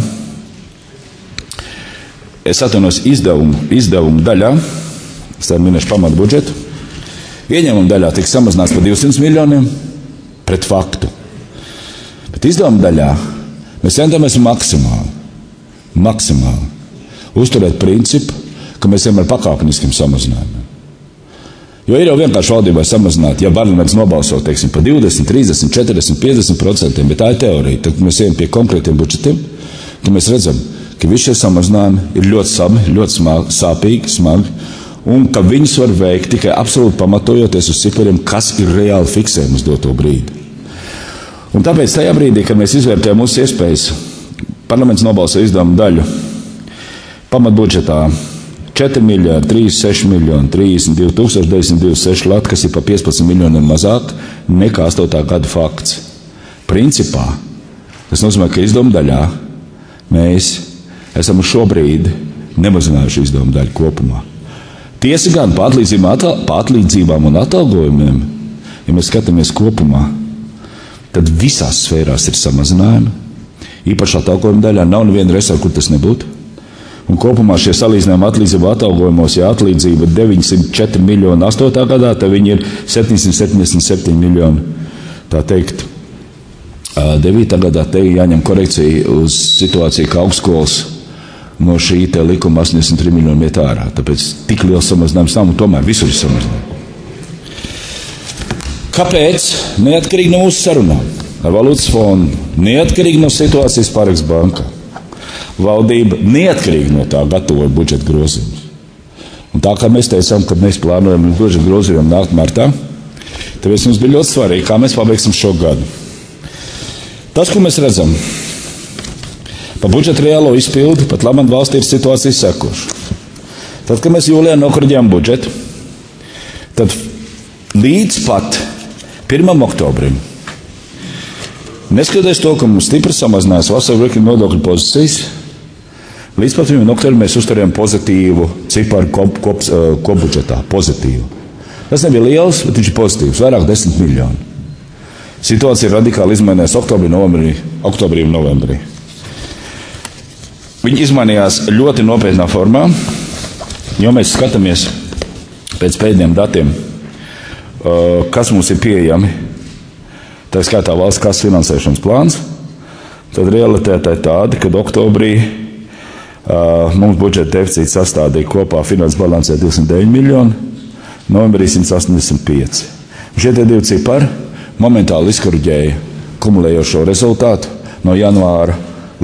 es atvainojos izdevumu daļā, es tā minēšu pamatu budžetu, ieņēmumu daļā tika samazināts par 200 miljoniem pret faktu. Bet izdevumu daļā mēs centāmies maksimāli uzturēt principu, ka mēs ejam ar pakāpeniskiem samazinājumiem. Jo ir jau vienkārši valdībai samazināt, ja parlaments nobalso, teiksim, par 20, 30, 40, 50%, bet tā ir teorija. Tad mēs ejam pie konkrētiem budžetiem, tad mēs redzam, ka visi šie samazinājumi ir ļoti sāpīgi, smagi, un ka viņus var veikt tikai absolūti pamatojoties uz cipariem, kas ir reāli fiksējumi uz doto brīdi. Un tāpēc tajā brīdī, kad mēs izvērtējam mūsu iespējas, parlaments nobalso izdevumu daļu pamatbudžetā 4 miljārdi, 36 miljoni, 32 926 lat, kas ir pa 15 miljoniem mazāk nekā 8. gada fakts. Principā, tas nozīmē, ka izdevumu daļā mēs esam uz šo brīdi nemazinājuši izdevumu daļu kopumā. Tiesa gan pa atlīdzībām un atalgojumiem, ja mēs skatāmies kopumā, tad visās sfērās ir samazinājumi. Īpaši atalgojuma daļā nav neviena resursa, kur tas nebūtu. Un kopumā šie salīdzinājumi atlīdzību atalgojumos, ja atlīdzība 904 miljoni 8. gadā, tad viņi ir 777 miljoni. Tā teikt, 9. gadā te jāņem korekcija uz situāciju, ka augstskolas no šī te likuma 83 miljoni iet ārā. Tāpēc tik liels samazinājums nav, un tomēr visur ir samazinājumi. Kāpēc? Neatkarīgi no mūsu sarunām ar valūtas fondu, neatkarīgi no situācijas Pāreks bankā, valdība neatkarīgi no tā gatavoja budžeta grozījumus. Un tā kā mēs teicām, kad mēs plānojam budžeta grozījumiem nākt martā, tāpēc mums bija ļoti svarīgi, kā mēs pabeigsim šo gadu. Tas, ko mēs redzam, pa budžeta reālo izpildi, pat labam valstī ir situācija sekoša. Tad, kad mēs jūlijā nokoriģējām budžetu, tad līdz pat 1. oktobrim, neskatoties to, ka mums stipri samazinājās vasaru virkni nodokļu pozīcijas, līdz pat 1. oktobrim mēs uzturējām pozitīvu ciparu kopbudžetā, pozitīvu. Tas nebija liels, bet viņš ir pozitīvs, vairāk 10 miljoni. Situācija radikāli izmainījās oktobrī un novembrī. Viņi izmainījās ļoti nopietnā formā, jo mēs skatāmies pēc pēdējiem datiem, kas mums ir pieejami, tā skaitā valsts kases finansēšanas plāns, tad realitāte ir tāda, ka oktobrī mums budžeta deficīts sastādīja kopā finanses balansē 209 miljoni, novembrī 185. Šie tie divi cipari momentāli izkorģēja kumulējošo rezultātu no janvāra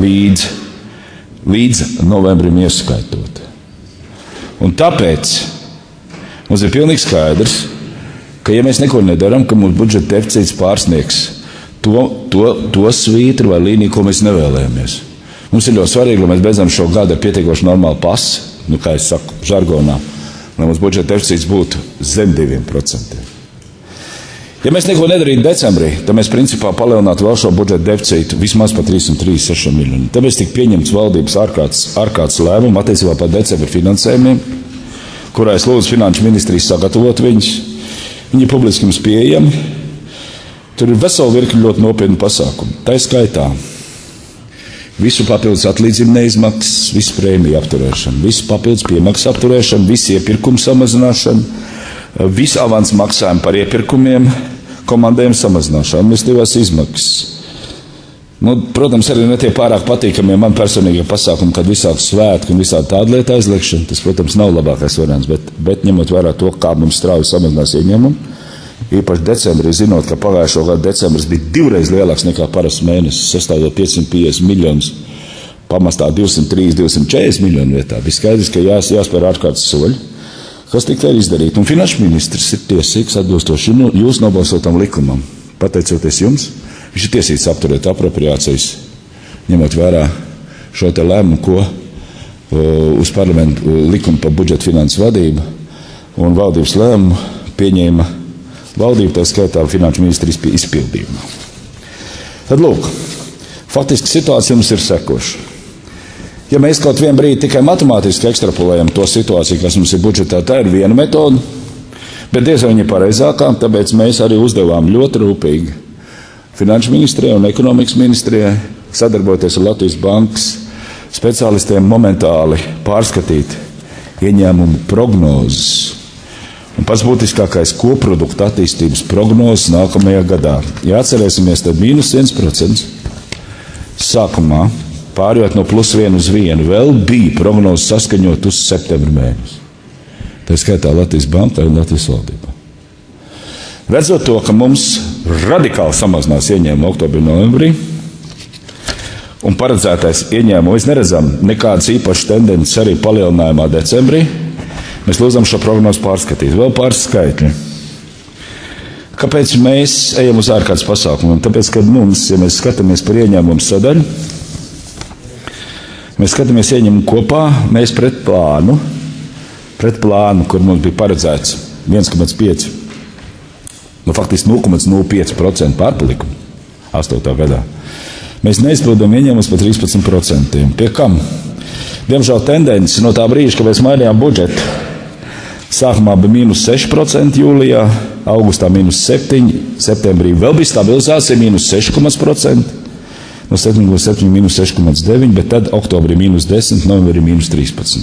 līdz novembrim ieskaitot. Un tāpēc mums ir pilnīgi skaidrs, ka ja mēs neko nedaram, ka mūsu budžeta deficīts pārsniegs to svītru vai līniju, ko mēs nevēlējamies. Mums ir ļoti svarīgi, lai mēs beidzam šo gadu ar pietiekoši normālu pasi, kā es saku, žargonā, lai mūsu budžeta deficīts būtu zem 2%. Ja mēs neko nedarītu decembrī, tad mēs principā palielinātu vēl šo budžeta deficītu vismaz par 336 miljoni. Tāpēc tika pieņemts valdības ārkārtas lēmumu attiecībā par decembra finansējumiem, kurā es lūdzu finanšu ministrijas sagatavot viņus. Viņi ir publiski mums pieejami. Tur ir vesela virkni ļoti nopietni pasākumi. Tā ir skaitā visu papildus atlīdzību neizmaksas, visu prēmiju apturēšanu, visu papildus piemaksas apturēšanu, visu iepirkumu samazināšanu, visu avans maksājumu par iepirkumiem, komandējumu samazināšanu, administratīvās izmaksas. Protams, arī ne tie pārāk patīkamie man personīgie pasākumi, kad visādi svētki un visādi tāda lieta aizliekšana. Tas, protams, nav labākais variants, bet ņemot vērā to, kā mums strauji samazinās ieņēmumu, īpaši decembrī, zinot, ka pagājušo gadu decembris bija 2 reizes lielāks nekā parasts mēnesis, sastādot 550 miljonus, pamastā 230-240 miljonu vietā. Bija skaidrs, ka jāspēr ārkārtas soļi, kas tika izdarīt. Un finanšu ministrs ir tiesīgs atbilstoši jūs nobalsotam likumam. Pateicoties jums, viņš ir tiesīgs apturēt apropriācijas, ņemot vērā šo te lēmumu, ko uz parlamentu likumu par budžeta finanses vadību un valdības lēmumu pieņēma valdība, tā skaitā finanšu ministri izpildījumā. Tad lūk, faktiski situācija mums ir sekoša. Ja mēs kaut vien brīdi tikai matemātiski ekstrapolējam to situāciju, kas mums ir budžetā, tā ir viena metode, bet diez vai viņa ir pareizākā, tāpēc mēs arī uzdevām ļoti rūpīgi Finanšu ministrijai un ekonomikas ministrijai, sadarbojoties ar Latvijas bankas speciālistiem, momentāli pārskatīt ieņēmumu prognozes. Un pats būtiskākais koprodukta attīstības prognozes nākamajā gadā. Ja atcerēsimies, tad -1% sākumā, pārējot no +1 uz 1, vēl bija prognozes saskaņot uz septembra mēnesi. Tā skaitā Latvijas banka un Latvijas valdība. Redzot to, ka mums radikāli samazinās ieņēmumu oktobrī, novembrī, un paredzētais ieņēmumu, mēs neredzam nekādas īpašas tendences arī palielinājumā decembrī, mēs lūdzam šo prognozi pārskatīt. Vēl pāris skaitļi. Kāpēc mēs ejam uz ārkārtas pasākumiem? Tāpēc, ka mums, ja mēs skatāmies par ieņēmumu sadaļu, mēs skatāmies ieņēmumu kopā, mēs pret plānu, kur mums bija paredzēts 1,5%. Faktiski 0,05% pārpalikumu 8. gadā. Mēs neizpildām ieņēmumus par 13%. Pie kam? Diemžēl tendence no tā brīža, kad mēs mainījām budžetu, sākumā bija -6% jūlijā, augustā -7%, septembrī vēl bija stabilizācija -6%, no 7,7 -6,9%, bet tad oktobrī -10%, novembrī -13%.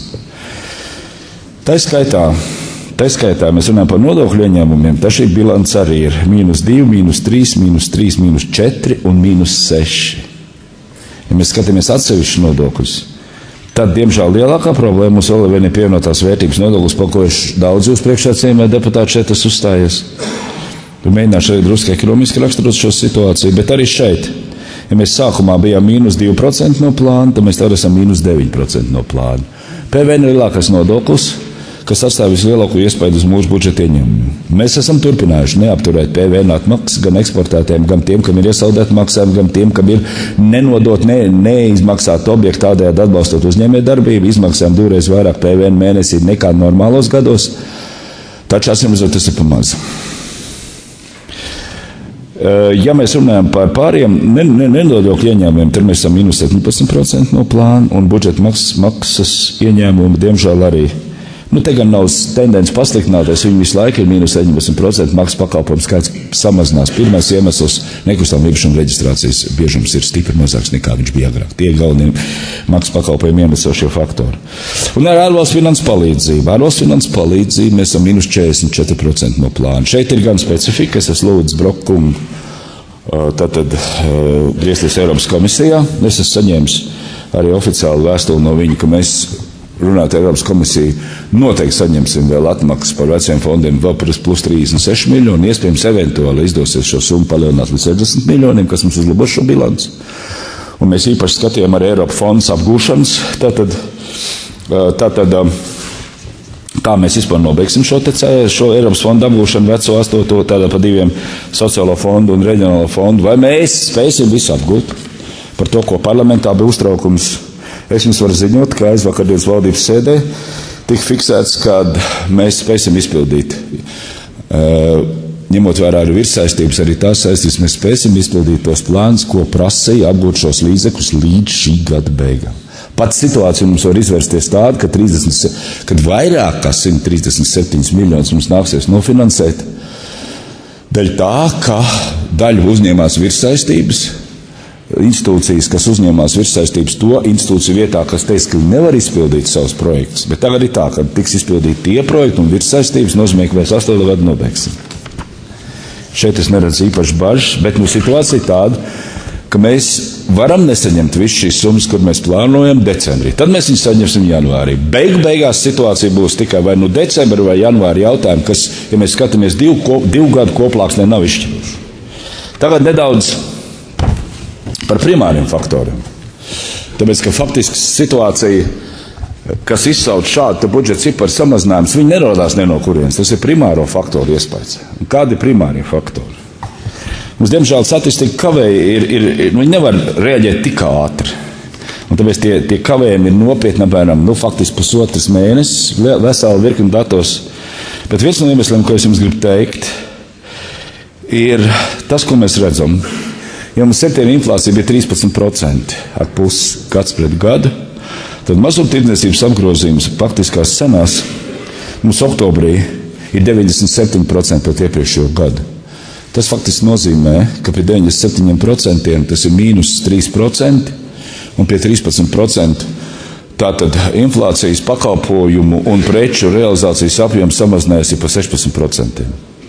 Tā skaitā mēs runājam par nodokļu ieņēmumiem, tā šī bilance arī ir -2, -3, -3, -4 un -6. Ja mēs skatāmies atsevišķus nodokļus, tad, diemžēl, lielākā problēma mums vēl ir viena pievienotās vērtības nodoklis, par ko daudz jūs priekšā cienījamie deputāti šeit esmu uzstājies. Mēģināšu arī drusku ekonomiski raksturot šo situāciju, bet arī šeit, ja mēs sākumā bijām -2% no plāna, tad mēs tagad esam -9% no plāna. PVN ir lielākais nodoklis, kas atstāja vislielāko iespaidu uz mūsu budžeta ieņēmumiem. Mēs esam turpinājuši neapturēt PVN atmaksas gan eksportētiem, gan tiem, kam ir iesaldēti maksājumi, gan tiem, kam ir nenodot, neizmaksāt objektu, tādējādi atbalstot uzņēmējdarbību, izmaksājam divreiz vairāk PVN mēnesī nekā normālos gados. Taču atsimredzot, tas ir pamaz. Ja mēs runājam par pāriem nenodokļu ieņēmumiem, tad mēs esam -17% no plāna, un budžeta maksas ieņēmumi, diemžēl, arī. Te gan nav tendence pasliktināties, viņi visu laiku ir -17%, maksas pakalpojumu skaits samazinās. Pirmais iemesls - nekustamā īpašuma reģistrācijas biežums ir stipri mazāks nekā viņš bija agrāk. Tie ir galvenie maksas pakalpojumu iemesošie faktori. Un ar ārvalstu finanses palīdzību. Ārvalstu finanses palīdzību mēs esam -44% no plāna. Šeit ir gan specifika, es esmu lūdzu Brokumu, tātad griezties Eiropas komisijā. Es esmu saņēmis arī oficiālu vēstuli no viņa, ka mēs runāt ar Eiropas komisiju, noteikti saņemsim vēl atmaksas par veciem fondiem vēl par +36 miljoni, iespējams eventuāli izdosies šo summu palielināt līdz 60 miljoniem, kas mums uzlabos šo bilanci. Un mēs īpaši skatījām arī Eiropas fondas apgūšanas, kā mēs vispār nobeigsim šo Eiropas fondu apgūšanu, veco 8, tādā pa 2 sociālo fondu un reģionālo fondu, vai mēs spēsim visu apgūt. Par to, ko parlamentā bija uztraukums, es jums varu ziņot, ka aizvakardienas valdības sēdē tika fiksēts, ka mēs spēsim izpildīt, ņemot vērā arī virssaistības, arī tās saistības, mēs spēsim izpildīt tos plānus, ko prasīja apgūt šos līdzekļus līdz šī gada beigām. Pats situācija mums var izvērsties tāda, kad vairāk kā 137 miljonus mums nāksies nofinansēt, dēļ tā, ka daļa uzņēmās virssaistības, institūcijas, kas uzņēmās virssaistības to institūciju vietā, kas teica, ka viņi nevar izpildīt savus projektus. Bet tagad ir tā, ka tiks izpildīti tie projekti un virssaistības nozīmē, ka mēs 8. gadu nobeigsim. Šeit es neredzu īpaši bažas, bet situācija ir tāda, ka mēs varam nesaņemt visu šīs summas, kur mēs plānojam decembrī. Tad mēs viņus saņemsim janvārī. Beigās situācija būs tikai vai decembra vai janvāra jautājumi, kas, ja mēs skatāmies 2 gadu koplāksnē, nav izšķiroši. Tagad nedaudz par primāriem faktoriem. Tāpēc, ka faktiski situācija, kas izsauc šādu budžeta ciparu samazinājums, viņi nerodās ne no kurienes. Tas ir primāro faktoru iespējas. Un kādi ir primārie faktori? Mums, diemžēl, statistika kavēja, viņi nevar reaģēt tik ātri. Un tāpēc tie kavējumi ir nopietni, apmēram, faktiski pusotras mēnesis, vesela virkni datos. Bet viens no iemesliem, ko es jums gribu teikt, ir tas, ko mēs redzam. Ja mums septembrī inflācija bija 13% ar pusi gads pret gadu, Tad mazumtirdzniecības apgrozījums faktiskās cenās mums oktobrī ir 97% pret iepriekšējo gadu. Tas faktiski nozīmē, ka pie 97% tas ir mīnus 3% un pie 13% tātad inflācijas pakalpojumu un preču realizācijas apjoms samazinājies ir pa 16%.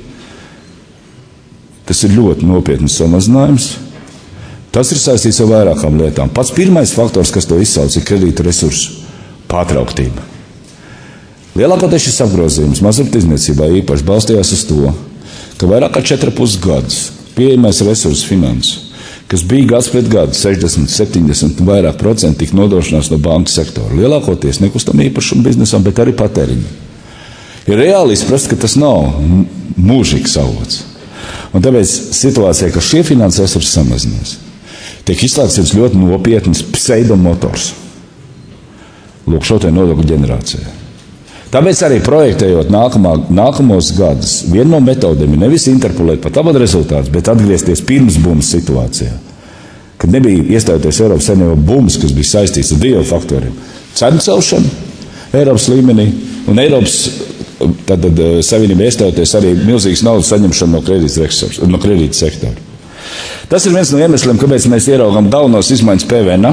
Tas ir ļoti nopietns samazinājums. Tas ir saistīts ar vairākām lietām. Pats pirmais faktors, kas to izsauc, ir kredīta resursu pārtrauktība. Lielākoties šis apgrozījums mazumtirdzniecībā īpaši balstījās uz to, ka vairāk kā 4,5 gadus pieejamais resursu finanses, kas bija gads pret gadu 60, 70 un vairāk procenti tika nodrošināts no banku sektora. Lielākoties nekustamā īpašuma biznesam, bet arī patēriņam. Ir reāli izprast, ka tas nav mūžīgs avots. Un tāpēc situācijā, ka šie finanses resursi samazinās, tiek izslēgts ļoti nopietns pseidomotors. Lūk, šo te nodokļu ģenerācijai. Tāpēc arī projektējot nākamos gadus, viena no metodēm ir nevis interpolēt pat abad rezultātus, bet atgriezties pirms bumas situācijā. Kad nebija iestājoties Eiropas Savienībā bumas, kas bija saistīts ar diviem faktoriem. Cenu celšanu Eiropas līmenī un Eiropas Savienība iestājoties arī milzīgas naudas saņemšanu no kredīta sektora. Tas ir viens no iemesliem, kāpēc mēs ieraugām galvenos izmaiņas PVN.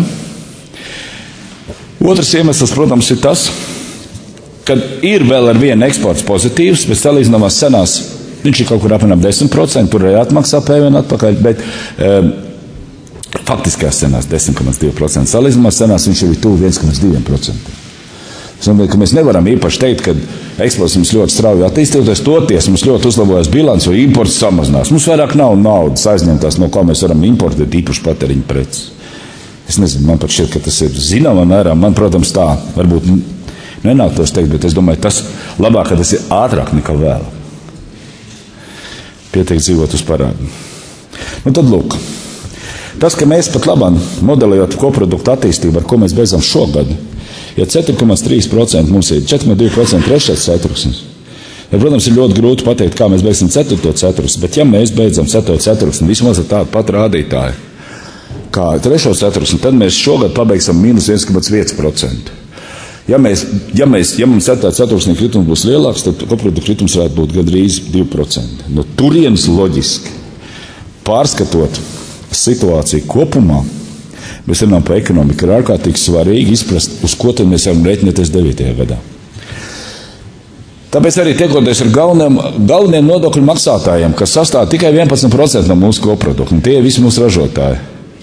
Otrs iemesls, protams, ir tas, ka ir vēl ar vienu eksports pozitīvs, bet salīdzinājumās cenās viņš ir kaut kur apmēram 10%, tur arī atmaksā PVN atpakaļ, bet faktiskās cenās 10,2%. Salīdzinājumās cenās viņš ir tuvu 1,2%. Es domāju, ka mēs nevaram īpaši teikt, ka eksports mums ļoti strauji attīstīties, toties mums ļoti uzlabojas bilants vai imports samazinās. Mums vairāk nav naudas aizņemtās, no kā mēs varam importēt īpaši patēriņu preces. Es nezinu, man pat šķiet, ka tas ir zināmā mērā. Man, protams, tā varbūt nenāktos teikt, bet es domāju, tas labāk, ka tas ir ātrāk nekā vēl. Pietiek dzīvot uz parādu. Nu tad lūk. Tas, ka mēs pat labāk modelējot koproduktu attīstību, ar ko mēs beidzam šogad, ja 4,3% mums ir 4,2% trešais ceturksnis, ja, protams, ir ļoti grūti pateikt, kā mēs beigsim 4. ceturksni, bet ja mēs beidzam 4. ceturksni vismaz ar tādu pat rādītāju, kā 3. ceturksni, tad mēs šogad pabeigsim mīnus 1,5%. Ja mums 4. ceturksnī kritums būs lielāks, tad koproduktu kritums varētu būt gandrīz 2%. No turienes loģiski, pārskatot situāciju kopumā, mēs runājam par ekonomiku, ir ārkārtīgi svarīgi izprast, uz ko tad mēs varam rēķināties 9. gadā. Tāpēc arī tiekoties ar galveniem nodokļu maksātājiem, kas sastāv tikai 11% no mūsu koprodukta, un tie ir visi mūsu ražotāji.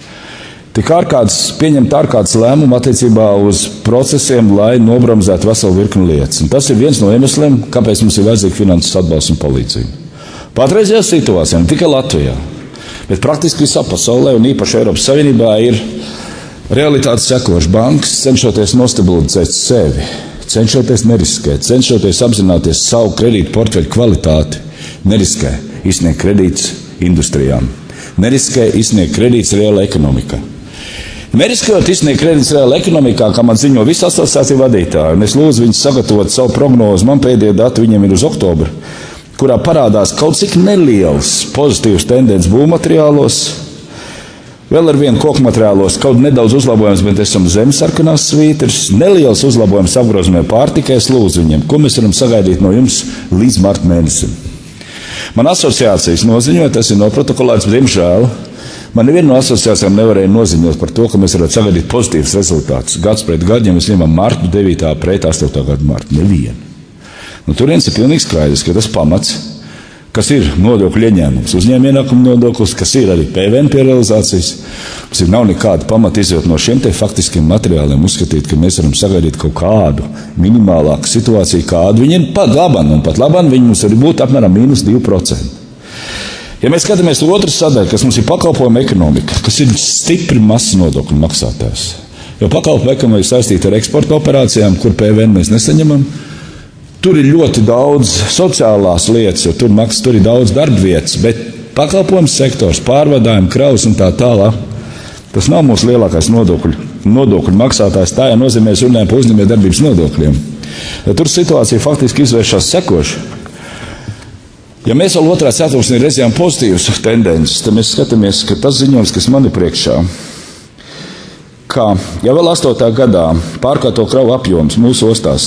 Tik pieņemt ārkārtas lēmumu attiecībā uz procesiem, lai nobremzētu veselu virkni lietas. Un tas ir viens no iemesliem, kāpēc mums ir vajadzīga finanses atbalsts un palīdzība. Patreizajā situācijā, ne tikai Latvijā, bet praktiski visā pasaulē un īpaši Eiropas Savienībā ir realitāte sekoša. Bankas cenšoties nostabilizēt sevi, cenšoties neriskēt, cenšoties apzināties savu kredītu portfeļu kvalitāti, neriskē izsniegt kredītus industrijām, neriskē izsniegt kredītus reāla ekonomikā. Neriskējot izsniegt kredītus reāla ekonomikā, kā man ziņo visi asociāciju vadītāji, un es lūdzu viņus sagatavot savu prognozi, man pēdējie dati viņiem ir uz oktobru, kurā parādās kaut cik neliels pozitīvs tendences būvmateriālos, vēl ar vienu koku materiālos, kaut nedaudz uzlabojums, bet esam zem sarkanās svītras, neliels uzlabojums apgrozījumiem pārtikai, es lūdzu viņiem, ko mēs varam sagaidīt no jums līdz marta mēnesim. Man asociācijas noziņoja, tas ir noprotokolēts, bet diemžēl man neviena no asociācijām nevarēja noziņot par to, ka mēs varētu sagaidīt pozitīvus rezultātus. Gads pret gadu, ja mēs ņemam martu 9. pret 8. gadu martu, nevienu. Nu, tur viens ir pilnīgi skaidrs, ka tas pamats, kas ir nodokļu ieņēmums, uzņēmuma ienākuma nodoklis, kas ir arī PVN pie realizācijas, mums ir nav nekāda pamata izjūt no šiem te faktiskiem materiāliem uzskatīt, ka mēs varam sagaidīt kaut kādu minimālāku situāciju, kādu viņi ir pat labam, un pat labam viņi mums arī būtu apmēram mīnus 2%. Ja mēs skatāmies otru sadaļu, kas mums ir pakalpojuma ekonomika, kas ir stipri mazs nodokļu maksātājs, jo pakalpojuma ekonomika ir saistīta ar eksporta operācijām, kur PVN mēs nesaņemam. Tur ir ļoti daudz sociālās lietas, jo tur ir daudz darbvietas, bet pakalpojums sektors, pārvadājumi, kravas un tā tālāk, tas nav mūsu lielākais nodokļu maksātājs. Tā jau nozīmē, mēs runājam par uzņēmējdarbības nodokļiem. Tur situācija faktiski izvēršas sekoši. Ja mēs vēl otrā ceturksnī redzējām pozitīvas tendences, tad mēs skatāmies, ka tas ziņojums, kas man ir priekšā, ka, ja vēl 8. gadā pārkārto kravu apjoms mūsu ostās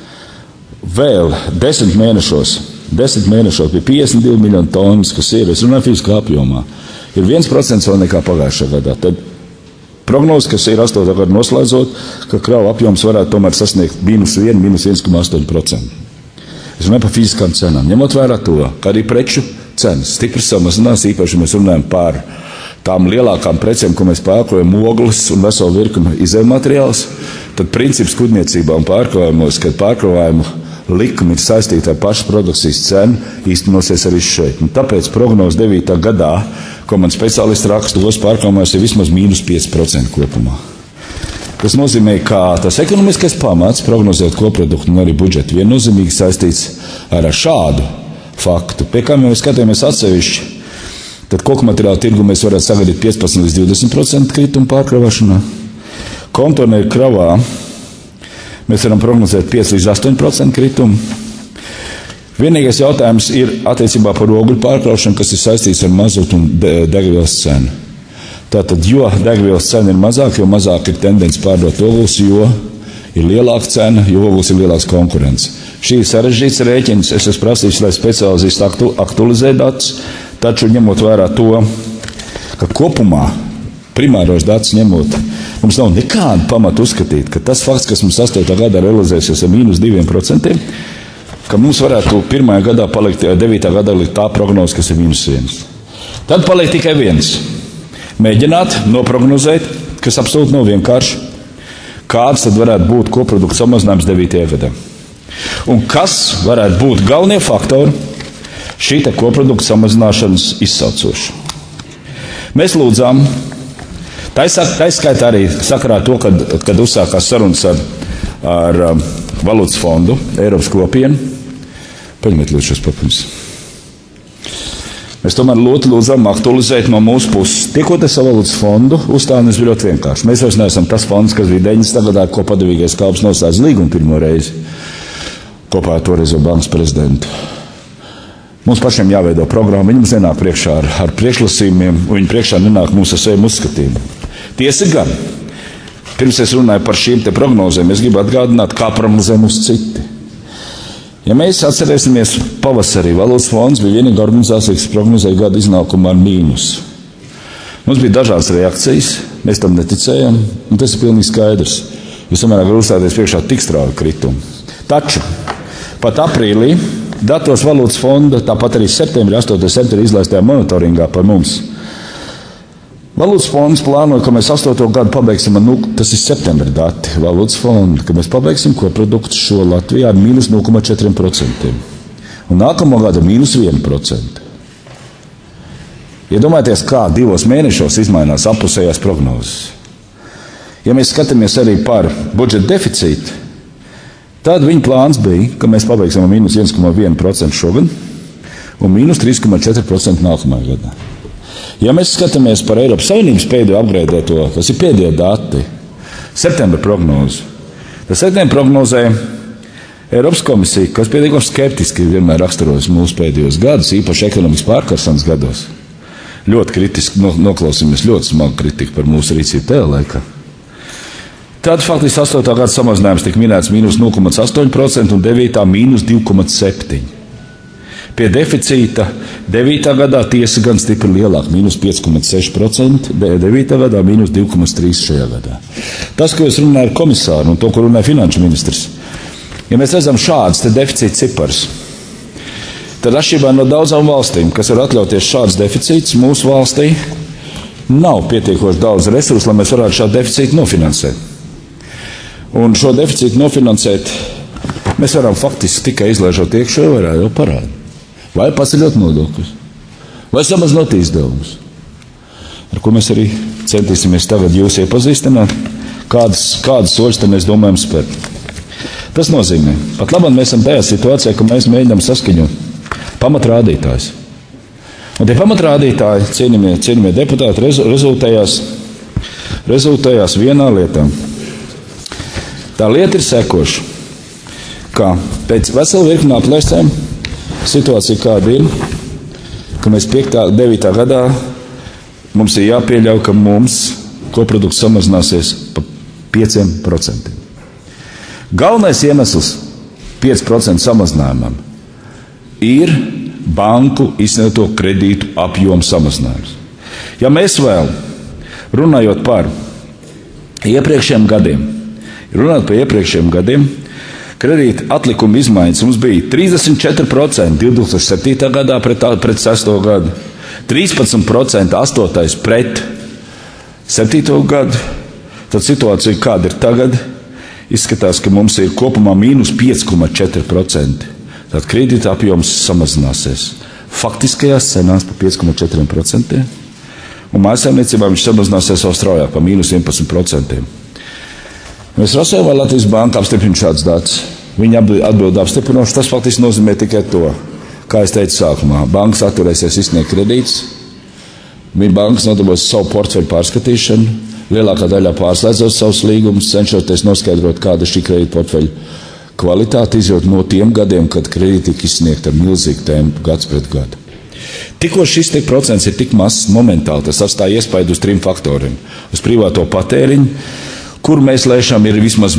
vēl 10 mēnešos bija 52 miljonu tonnas, kas ir, es runāju fiziskā apjomā, ir 1% vēl nekā pagājušajā gadā. Tad prognoze, kas ir 8. gadu noslēdzot, ka kravu apjoms varētu tomēr sasniegt -1, -1,8%. Es runāju par fiziskām cenām. Ņemot vērā to, ka arī preču cenas stipri samazinās, īpaši mēs runājam par tām lielākām precēm, ko mēs pārkrojam, ogles un veselu virkni izējumateriālus, tad princips kuģniecībā un pārkrojumos, kad pārkrojumu likumi ir saistīti ar pašu produkcijas cenu, īstenosies arī šeit. Un tāpēc prognoze 9. gadā, ko man speciālisti raksta, ostu pārkrojumos ir vismaz -5% kopumā. Tas nozīmē, ka tas ekonomiskais pamats, prognozēt koproduktu un arī budžetu, viennozīmīgi saistīts ar šādu faktu. Pie kā mēs skatāmies atsevišķi, tad koku materiālu tirgu mēs varētu sagaidīt 15 līdz 20% kritumu pārkravašanā. Konteineru kravā mēs varam prognozēt 5 līdz 8% kritumu. Vienīgais jautājums ir attiecībā par ogļu pārkraušanu, kas ir saistīts ar mazotu un degvielas cenu. Tātad, jo degvielas cena ir mazāka, jo mazāk ir tendence pārdot ogles, jo ir lielāka cena, jo ogles ir lielāks konkurence. Šī ir sarežģīts rēķins. Es esmu prasījis, lai speciālisti aktualizē datus, taču ņemot vērā to, ka kopumā primāros datus ņemot, mums nav nekāda pamata uzskatīt, ka tas fakts, kas mums 8. gadā realizēsies ar -2%, ka mums varētu 1. gadā palikt, 9. gadā likt tā prognoze, kas ir -1. Tad paliek tikai viens. Mēģināt noprognozēt, kas absolūti nav vienkārši, kāds tad varētu būt koproduktu samazinājums 9. gadā. Un kas varētu būt galvenie faktori šī te koproduktu samazināšanas izsaucoši. Mēs lūdzām, taiskaitā arī sakarā to, kad uzsākās sarunas ar Valūtas fondu, Eiropas kopienu, paņemiet lūdzu šos papiņus. Mēs tomēr lūdzam aktualizēt no mūsu puses. Tiekoties ar Valūtas fondu, uzstāšanās bija ļoti vienkārši. Mēs vairs neesam tas fonds, kas bija 90. gadā, ko padevīgais kalps noslēdz līgumu pirmo reizi kopā ar toreizo bankas prezidentu. Mums pašiem jāveido programma, viņi mums nenāk priekšā ar priekšlasījumiem, un viņi priekšā nenāk mums ar saviem uzskatījumiem. Tiesa gan, pirms es runāju par šīm te prognozēm, es gribu atgādināt, kā prognozē mums citi. Ja mēs atcerēsimies pavasarī, Valūtas fonds bija vienīga organizācija, kas prognozēja gada iznākumu ar mīnusu. Mums bija dažādas reakcijas, mēs tam neticējām, un tas ir pilnīgi skaidrs. Jūs samērā var uzstāties priekšā tik strauju kritumu. Taču pat aprīlī datos Valūtas fonda, tāpat arī septembrī, 8. septembrī izlaistajā monitoringā par mums. Valūtas fonds plānoja, ka mēs 8. gadu pabeigsim, tas ir septembra dati, Valūtas fonda, ka mēs pabeigsim koproduktu šo Latvijā ar -0,4%. Un nākamo gadu -1%. Iedomājieties, kā 2 mēnešos izmainās apusējās prognozes. Ja mēs skatāmies arī par budžeta deficītu, tad viņa plāns bija, ka mēs pabeigsim ar -1,1% šogad un -3,4% nākamajā gadā. Ja mēs skatāmies par Eiropas Savienības pēdējo apgreidēto, tas ir pēdējie dati, septembra prognoze, tad septembra prognozē Eiropas komisija, kas pietiekami skeptiski vienmēr raksturojas mūsu pēdējos gadus, īpaši ekonomikas pārkaršanas gados, ļoti kritiski noklausījāmies ļoti smagu kritiku par mūsu rīcību tajā laikā. Tad faktiski 8. gada samazinājums tika minēts -0,8% un 9. -2,7%. Pie deficīta 9. gadā tiesa gan stipri lielāk, -5,6%, 9. gadā -2,3% šajā gadā. Tas, ko es runāju ar komisāru un to, ko runāja finanšu ministrs, ja mēs redzam šāds te deficīta cipars, tad atšķirībā no daudzām valstīm, kas var atļauties šāds deficīts, mūsu valstī nav pietiekoši daudz resursu, lai mēs varētu šādu deficītu nofinansēt. Un šo deficītu nofinansēt mēs varam faktiski tikai izlaižot iekšējo vai reālo parādu. Vai paceļot nodokļus, vai samazinot izdevumus, ar ko mēs arī centīsimies tagad jūs iepazīstināt, kādas soļus mēs domājam spērt. Tas nozīmē, pat labāk mēs esam tajā situācijā, ka mēs mēģinām saskaņot pamatrādītājus. Un tie pamatrādītāji, cienījamie deputāti, rezultējās vienā lietā. Tā lieta ir sekoša, ka pēc vesela virkni aplēsēm situācija kāda ir, ka mēs 9. gadā mums ir jāpieļauj, ka mums koprodukts samazināsies 5%. Galvenais iemesls 5% samazinājumam ir banku izsniegto kredītu apjomu samazinājums. Ja mēs vēl, runājot par iepriekšējiem gadiem, kredīta atlikuma izmaiņas mums bija 34% 2007. gadā pret 6. gadu, 13% 8. pret 7. gadu. Tad situācija, kāda ir tagad, izskatās, ka mums ir kopumā mīnus 5,4%. Tad kredīta apjoms samazināsies. Faktiskajās cenās pa 5,4%. Un mājsaimniecībām viņš samazināsies vēl straujāk pa mīnus 11%. Mēs rasējam, vai Latvijas Banka apstiprina šāds datus. Viņa atbild apstiprinoši. Tas faktiski nozīmē tikai to, kā es teicu sākumā. Bankas atturēsies izsniegt kredītus. Bankas nodarbojas savu portfeļu pārskatīšanu. Lielākā daļā pārslēdzot savus līgumus, cenšoties noskaidrot, kāda šī kredīta portfeļa kvalitāte, izjūt no tiem gadiem, kad kredīti tika izsniegta ar milzīgu tempu gads pret gadu. Tikko šis procents ir tik mazs momentāli, tas atstāja iespaidu uz 3 faktoriem. Uz privāto patēriņu, kur mēs lēšam ir vismaz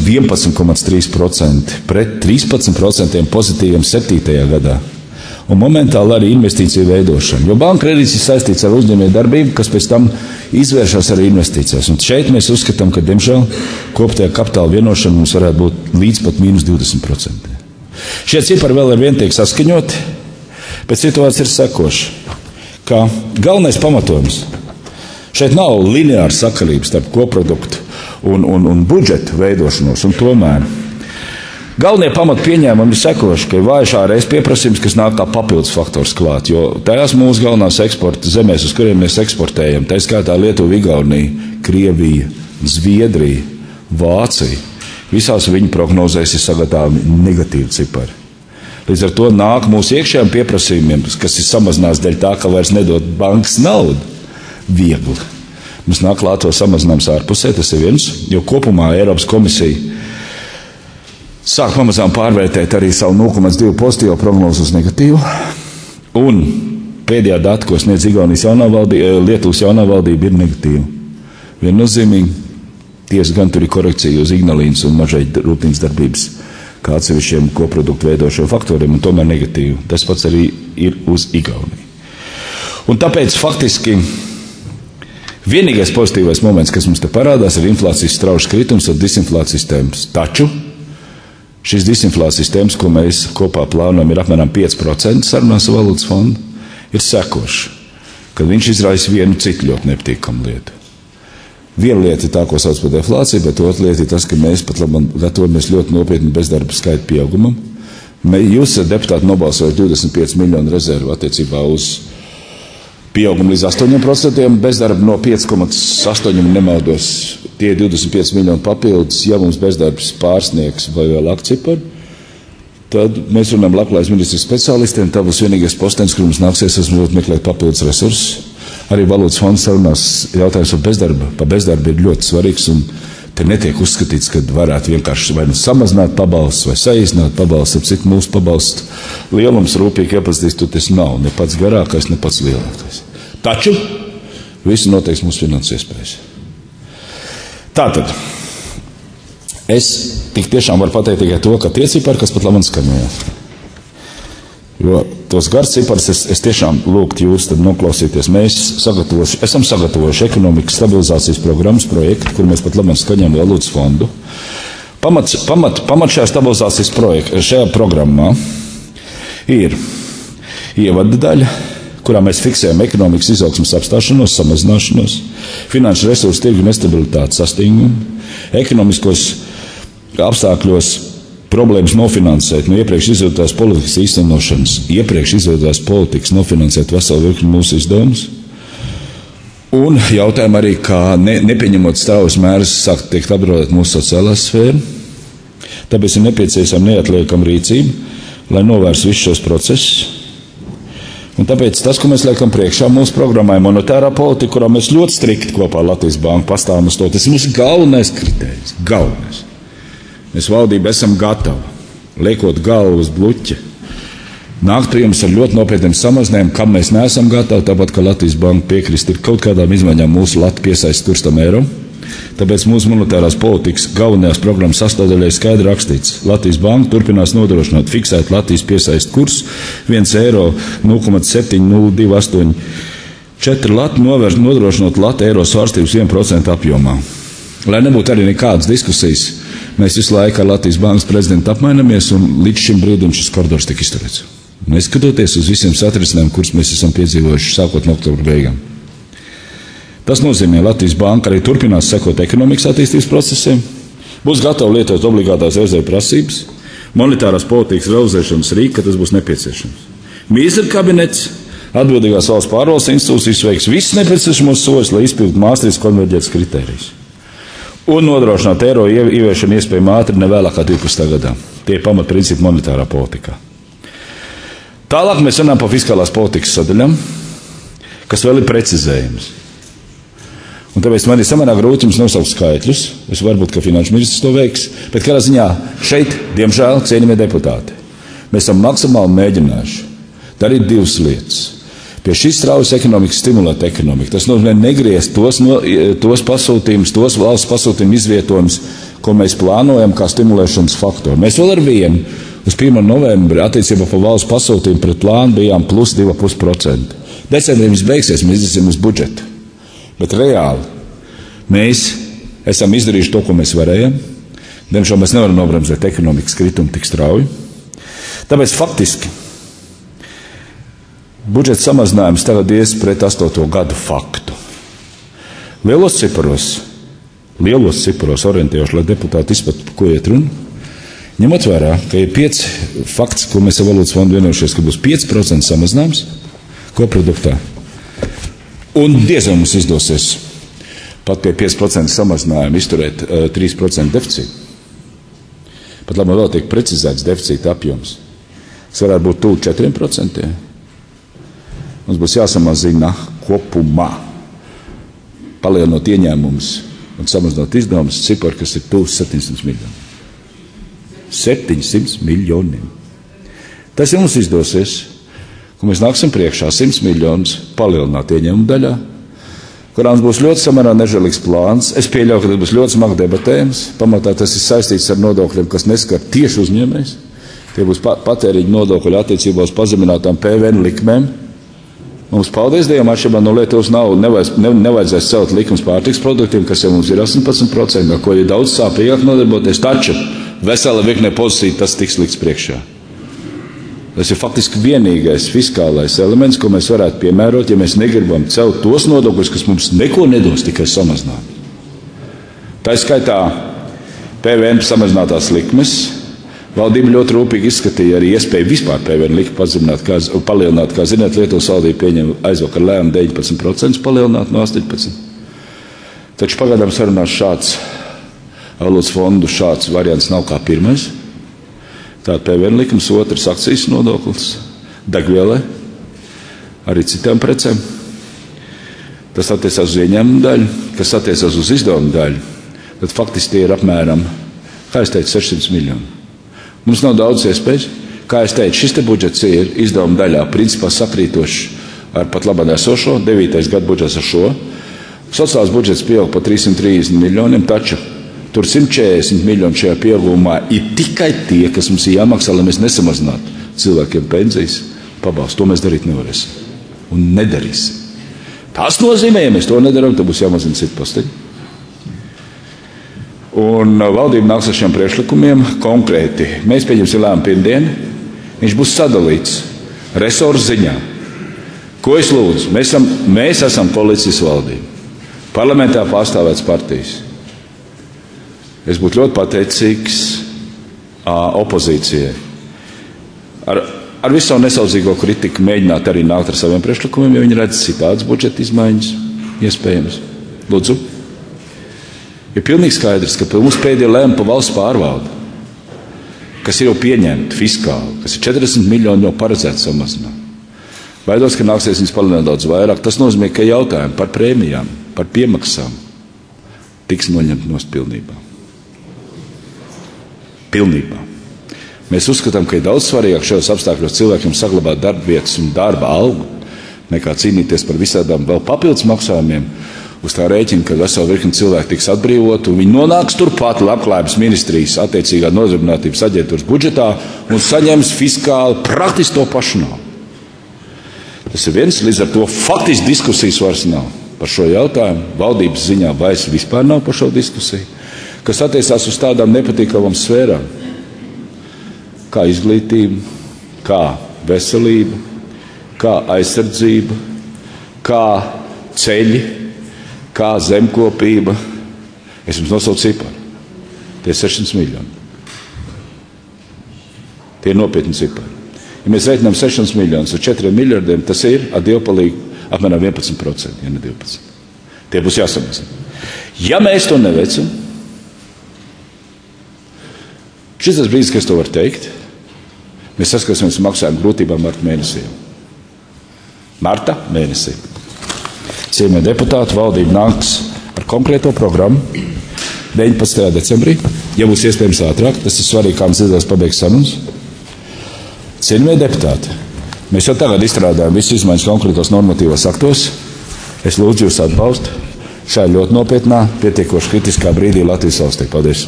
11,3% pret 13% pozitīviem 7. gadā. Un momentāli arī investīciju veidošana. Jo banka kredīts ir saistīts ar uzņēmēju darbību, kas pēc tam izvēršas arī investīcijās. Un šeit mēs uzskatām, ka, diemžēl, kopējā kapitāla vienošana mums varētu būt līdz pat mīnus 20%. Šie cipari vēl ar vien tiek saskaņoti, bet situācija ir sekoša, ka galvenais pamatojums šeit nav lineāra sakarība starp koproduktu un budžetu veidošanos, un tomēr galvenie pamatu pieņēmumi ir sekoši, ka ir vājš ārējais pieprasījums, kas nāk kā papildus faktors klāt, jo tajās mūsu galvenās eksporta zemēs, uz kuriem mēs eksportējam, tā skaitā Lietuva, Igaunija, Krievija, Zviedrija, Vācija, visās viņu prognozēs ir sagatavami negatīvi cipari. Līdz ar to nāk mūsu iekšējiem pieprasījumiem, kas ir samazinās dēļ tā, ka vairs nedod bankas naudu, viegli. Mums nāk klāt to samazinājums ārpusē, tas ir viens, jo kopumā Eiropas komisija sāk pamazām pārvērtēt arī savu 0,2 pozitīvo prognozu uz negatīvu. Un pēdējā data, ko sniedz Lietuvas jaunā valdība, ir negatīva. Viennozīmīgi, tiesa gan tur ir korekcija uz Ignalīnas un mažai rūpnīcas darbības, kā atsevišķiem koproduktu veidošiem faktoriem, un tomēr negatīvu. Tas pats arī ir uz Igauniju. Un tāpēc faktiski vienīgais pozitīvais moments, kas mums te parādās, ir inflācijas straujas kritums un disinflācijas temps. Taču šis disinflācijas temps, ko mēs kopā plānojam, ir apmēram 5% sarunās ar valūtas fondu, ir sekošs, kad viņš izraisa vienu citu ļoti nepatīkamu lietu. Viena lieta ir tā, ko sauc par deflāciju, bet otra lieta ir tas, ka mēs pat gatavojamies ļoti nopietni bezdarba skaita pieaugumam. Jūs, deputāti, nobalsojat 25 miljonu rezervu attiecībā uz pieaugumu līdz 8%, bezdarba no 5,8 nemaldos, tie 25 miljoni papildus, ja mums bezdarbs pārsniegs vai vēl akciparu, tad mēs runājam labklājības ministrijas speciālistiem, tā būs vienīgais postenis, kur mums nāksies meklēt papildus resursus. Arī valūtas fonds sarunās jautājums par bezdarbu ir ļoti svarīgs, un te netiek uzskatīts, ka varētu vienkārši vai nu samazināt pabalstus, vai saīsināt pabalstus, ap citu mūsu pabalstu lielums rūpīgi iepazīstīs, tur tas nav ne pats garākais, ne pats lielākais. Taču visu noteiks mūsu finanses iespējas. Tātad, es tik tiešām varu pateikt tikai to, ka tie cipari, kas pat labi skanējās. Jo tos gars ciparus es tiešām lūgtu jūs tad noklausīties. Mēs esam sagatavojuši ekonomikas stabilizācijas programmas projektu, kur mēs pat labi skaņām valūtas fondu. Pamat šajā stabilizācijas šajā programmā ir ievada daļa, kurā mēs fiksējam ekonomikas izaugsmes apstāšanos, samazināšanos, finanšu resursu tirgu nestabilitātes sastingumu, ekonomiskos apstākļos problēmas nofinansēt no iepriekš izveidotās politikas īstenošanas, iepriekš izveidotās politikas nofinansēt veselu virkni mūsu izdevumus. Un jautājumu arī, kā nepieņemot straujus mērus sākt tiekt apdraudēt mūsu sociālā sfēra. Tāpēc ir nepieciešama neatliekama rīcība, lai novērstu visus šos procesus. Un tāpēc tas, ko mēs liekam priekšā mūsu programmai, monetārā politika, kurā mēs ļoti strikti kopā ar Latvijas Banku pastāvam uz to, tas ir mūsu galvenais kritērijs. Galvenais. Mēs valdība esam gatavi, liekot galvu uz bluķa, nākt pie jums ar ļoti nopietniem samazinājumiem, kam mēs neesam gatavi, tāpat, ka Latvijas Banka piekrist ir kaut kādām izmaiņām mūsu latu piesaist turstam eiro. Tāpēc mūsu monetārās politikas galvenajās programmas sastāvdaļā ir skaidri rakstīts. Latvijas Banka turpinās nodrošināt fiksēt Latvijas piesaist kursu 1 eiro 0,7028 lati nodrošinot lati eiro svārstības 1% apjomā. Lai nebūtu arī nekādas diskusijas, mēs visu laiku ar Latvijas Bankas prezidentu apmainamies un līdz šim brīdim šis koridors tika izturēts. Neskatoties uz visiem satrisinājumiem, kurus mēs esam piedzīvojuši sākot no oktobra beigām. Tas nozīmē, Latvijas Banka arī turpinās sekot ekonomikas attīstības procesiem, būs gatava lietot obligātās rezervu prasības, monetārās politikas realizēšanas rīku, kad tas būs nepieciešams. Ministru kabinets, atbildīgās valsts pārvaldes institūcijas veiks visus nepieciešamos soļus, lai izpildītu Māstrihtas konverģētas kritērijus. Un nodrošināt eiro ieviešanu iespējami ātri nevēlāk kā 12. gadā. Tie ir pamatprincipi monetārā politikā. Tālāk mēs runājam par fiskālās politikas sadaļām, kas vēl ir precizējums. Un tāpēc man ir samērā grūti jums nosaukt skaitļus. Es varbūt, ka finanšu ministrs to veiks, bet kādā ziņā šeit, diemžēl, cienījamie deputāti, mēs esam maksimāli mēģinājuši darīt divas lietas. Pie šīs straujas ekonomikas stimulēt ekonomiku. Tas nozīmē negriezt tos pasūtījumus, tos valsts pasūtījumu izvietojumus, ko mēs plānojam kā stimulēšanas faktoru. Mēs vēl ar vienu uz 1. novembri attiecībā par valsts pasūtījumu pret plānu bijām plus 2,5%. Decembrī mums beigsies, mēs izdarīsim uz budžetu. Bet reāli mēs esam izdarījuši to, ko mēs varējam. Diemžēl mēs nevaram nobremzēt ekonomikas kritumu tik strauji. Tāpēc faktiski budžeta samazinājums tagad ies pret 8. gadu faktu. Lielos ciparos orientējoši, lai deputāti izprat, par ko iet runa. Ņemot vērā, ka ir 5 fakts, ko mēs ar valūtas fondu vienojušies, ka būs 5% samazinājums koproduktā. Un diezgan mums izdosies pat pie 5% samazinājuma izturēt 3% deficītu. Pat labi vēl tiek precizēts deficīta apjoms. Tas varētu būt tuvu 4%. Mums būs jāsamazina kopumā, palielinot ieņēmumus un samazinot izdevumus, cipari, kas ir tuvu 700 miljoniem. 700 miljoniem. Tas ja mums izdosies, ka mēs nāksim priekšā 100 miljonus palielināt ieņēmumu daļā, kurā mums būs ļoti samērā nežēlīgs plāns. Es pieļauju, ka tas būs ļoti smagi debatējums. Pamatā tas ir saistīts ar nodokļiem, kas neskar tieši uzņēmējs. Tie būs patēriņa nodokļi attiecībā uz pazeminātām PVN likmēm. Mums, paldies Dievam, atšķirībā no Lietuvas nevajadzēs celt likums pārtiks produktiem, kas jau mums ir 18%, ar ko ir daudz sāpīgāk nodarboties, taču vesela virkne pozīcija tas tiks likts priekšā. Tas ir faktiski vienīgais fiskālais elements, ko mēs varētu piemērot, ja mēs negribam celt tos nodokļus, kas mums neko nedos, tikai samazināt. Tā ir skaitā PVN samazinātās likmes. Valdība ļoti rūpīgi izskatīja arī iespēju vispār PVN likmi palielināt. Kā zināt, Lietuvas valdība pieņem aizvakar lēmumu 19% palielināt no 18%. Taču pagaidām sarunās šāds valūtas fondu šāds variants nav kā pirmais. Tātad PVN likums, otrs akcijas nodoklis, degvielai, arī citām precēm. Tas attiecās uz ieņēmumu daļu, kas attiecās uz izdevumu daļu. Tad faktiski tie ir apmēram, kā es teicu, 600 miljoni. Mums nav daudz iespējas. Kā es teicu, šis te budžets ir izdevuma daļā principā sakrītošs ar pat labāk esošo, 9. gada budžets ar šo. Sociālās budžets pieaug par 330 miljoniem, taču tur 140 miljoni šajā pieaugumā ir tikai tie, kas mums ir jāmaksā, lai mēs nesamazinātu cilvēkiem pensijas pabalstu. To mēs darīt nevarēsim un nedarīsim. Tas nozīmē, ja mēs to nedaram, tad būs jāmazina citu posteņu. Un valdība nāks ar šiem priekšlikumiem konkrēti. Mēs pieņemsim lēmumu pirmdien. Viņš būs sadalīts resursu ziņā. Ko es lūdzu? Mēs esam koalīcijas valdība. Parlamentā pārstāvēts partijas. Es būtu ļoti pateicīgs opozīcijai. Ar visu savu nesaudzīgo kritiku mēģināt arī nākt ar saviem priekšlikumiem, jo viņi redz citādas budžeta izmaiņas iespējams. Lūdzu. Ir pilnīgi skaidrs, ka mums pēdējā lēma par valsts pārvaldu, kas ir jau pieņemta fiskāli, kas ir 40 miljoni jau paredzēts samazināt. Baidos, ka nāksies viņus palielināt daudz vairāk. Tas nozīmē, ka jautājumi par prēmijām, par piemaksām tiks noņemt nost pilnībā. Pilnībā. Mēs uzskatām, ka ir daudz svarīgāk šajos apstākļos cilvēkiem saglabāt darbvietas un darba algu, nekā cīnīties par visādām vēl papildus maksājumiem uz tā rēķina, ka vesela virkni cilvēki tiks atbrīvot, un viņi nonāks turpat Labklājības ministrijas attiecīgā nodarbinātības aģentūras budžetā un saņems fiskāli praktiski to pašu naudu. Tas ir viens, līdz ar to faktiski diskusijas vairs nav par šo jautājumu. Valdības ziņā vairs vispār nav par šo diskusiju, kas attiecās uz tādām nepatīkamām sfērām, kā izglītība, kā veselība, kā aizsardzība, kā ceļi, kā zemkopība. Es jums nosaucu ciparu. Tie 600 miljoni. Tie ir nopietni cipari. Ja mēs reiķinām 600 miljonus ar 4 miljardiem, tas ir ar dievpalīgu apmēram 11%, ja ne 12%. Tie būs jāsamazina. Ja mēs to neveicam, šis tas brīdis, kas to var teikt, mēs saskarsimies maksājumu grūtībām marta mēnesī. Marta mēnesī. Cienījamie deputāti, valdība nāks ar konkrēto programmu 19. decembrī. Ja būs iespējams ātrāk, tas ir svarīgi, kā mums izdevās pabeigt sarunas. Cienījamie deputāti, mēs jau tagad izstrādājam visu izmaiņas konkrētos normatīvos aktos. Es lūdzu jūs atbalstu šajā ļoti nopietnā, pietiekoši kritiskā brīdī Latvijas valstī. Paldies!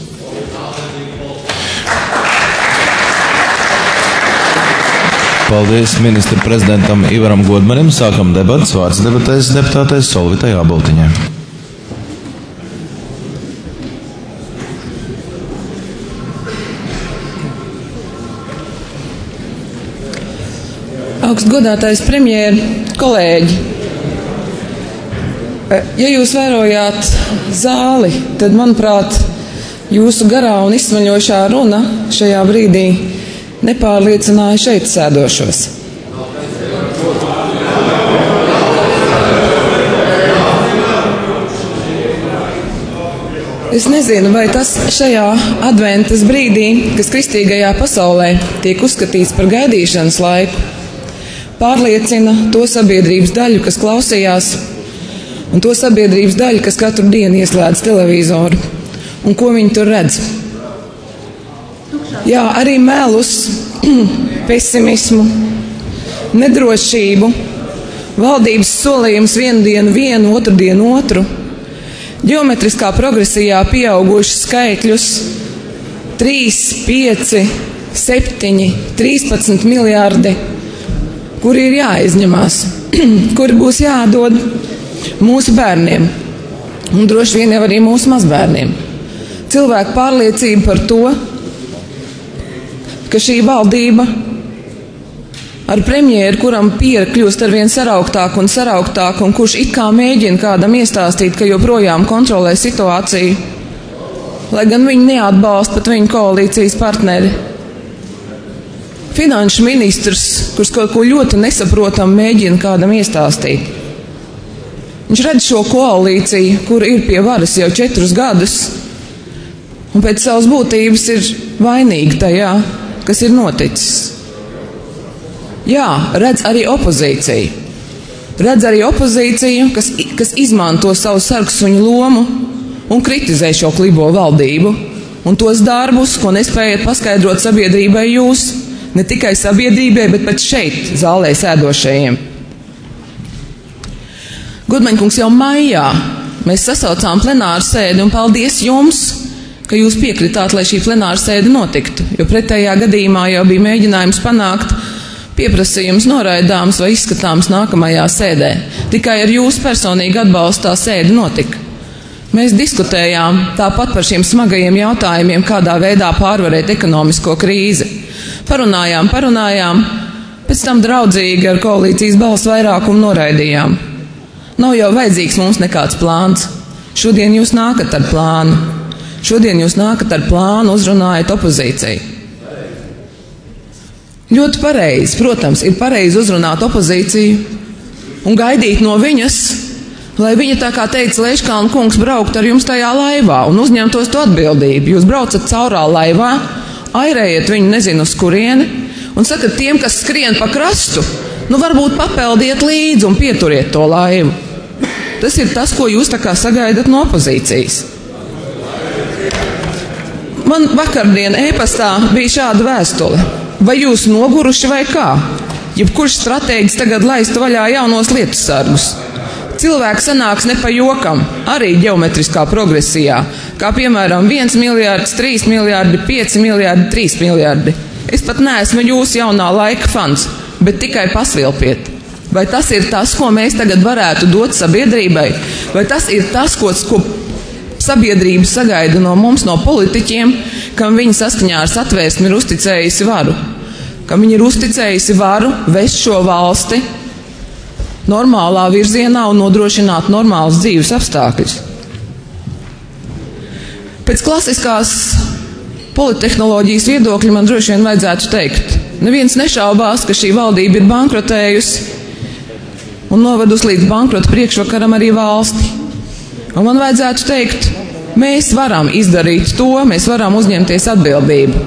Paldies ministra prezidentam Ivaram Godmanim. Sākam debatas. Vārds debatēs deputātei Solvitai Āboltiņai. Augstgodātais premjeri, kolēģi, ja jūs vērojāt zāli, tad, manuprāt, jūsu garā un izsmaļošā runa šajā brīdī nepārliecināja šeit sēdošos. Es nezinu, vai tas šajā adventas brīdī, kas kristīgajā pasaulē tiek uzskatīts par gaidīšanas laiku, pārliecina to sabiedrības daļu, kas klausījās, un to sabiedrības daļu, kas katru dienu ieslēdz televizoru, un ko viņi tur redz. Jā, arī melus, pesimismu, nedrošību, valdības solījums vienu dienu vienu, otru dienu otru, ģeometriskā progresijā pieaugušas skaitļus 3, 5, 7, 13 miljārdi, kuri ir jāizņemās, kuri būs jādod mūsu bērniem un droši vien jau arī mūsu mazbērniem. Cilvēku pārliecība par to, ka šī valdība ar premjeru, kuram piera kļūst arvien sarauktāk, un kurš it kā mēģina kādam iestāstīt, ka joprojām kontrolē situāciju, lai gan viņi neatbalsta pat viņu koalīcijas partneri. Finanšu ministrs, kurš kaut ko ļoti nesaprotam mēģina kādam iestāstīt. Viņš redz šo koalīciju, kura ir pie varas jau 4 gadus, un pēc savas būtības ir vainīga tajā, kas ir noticis. Jā, redz arī opozīciju. Redz arī opozīciju, kas izmanto savu sargsuņu lomu un kritizē šo klibo valdību un tos darbus, ko nespējat paskaidrot sabiedrībai jūs, ne tikai sabiedrībai, bet pat šeit zālē sēdošajiem. Godmaņkungs, jau maijā mēs sasaucām plenāru sēdi, un paldies jums, ka jūs piekritāt, lai šī plenāra sēde notiktu, jo pretējā gadījumā jau bija mēģinājums panākt pieprasījums noraidāms vai izskatāms nākamajā sēdē. Tikai ar jūsu personīgi atbalstu tā sēde notika. Mēs diskutējām tāpat par šiem smagajiem jautājumiem, kādā veidā pārvarēt ekonomisko krīzi. Parunājām, pēc tam draudzīgi ar koalīcijas balsu vairākumu noraidījām. Nav jau vajadzīgs mums nekāds plāns. Šodien jūs nākat ar plānu. Uzrunājat opozīciju. Ļoti pareizi, protams, ir pareizi uzrunāt opozīciju un gaidīt no viņas, lai viņa, tā kā teica Leiškalna kungs, braukt ar jums tajā laivā un uzņemtos to atbildību. Jūs braucat caurā laivā, airējiet viņu nezinu uz kurieni un sakat tiem, kas skrien pa krastu, varbūt papeldiet līdzi un pieturiet to laivu. Tas ir tas, ko jūs tā kā sagaidat no opozīcijas. Man vakardien e-pastā bija šāda vēstule. Vai jūs noguruši vai kā? Jebkurš stratēģis tagad laistu vaļā jaunos lietusargus. Cilvēki sanāks ne pa jokam, arī ģeometriskā progresijā, kā piemēram 1 miljārds, 3 miljārdi, 5 miljārdi, 3 miljārdi. Es pat neesmu jūsu jaunā laika fans, bet tikai pasvilpiet. Vai tas ir tas, ko mēs tagad varētu dot sabiedrībai? Vai tas ir tas, ko sabiedrība sagaida no mums, no politiķiem, kam viņi saskaņā ar satvērsmi ir uzticējusi varu? Kam viņi ir uzticējusi varu vest šo valsti normālā virzienā un nodrošināt normālas dzīves apstākļus. Pēc klasiskās polittehnoloģijas viedokļa man droši vien vajadzētu teikt, neviens nešaubās, ka šī valdība ir bankrotējusi un novedusi līdz bankrota priekšvakaram arī valsti. Un man vajadzētu teikt, mēs varam izdarīt to, mēs varam uzņemties atbildību.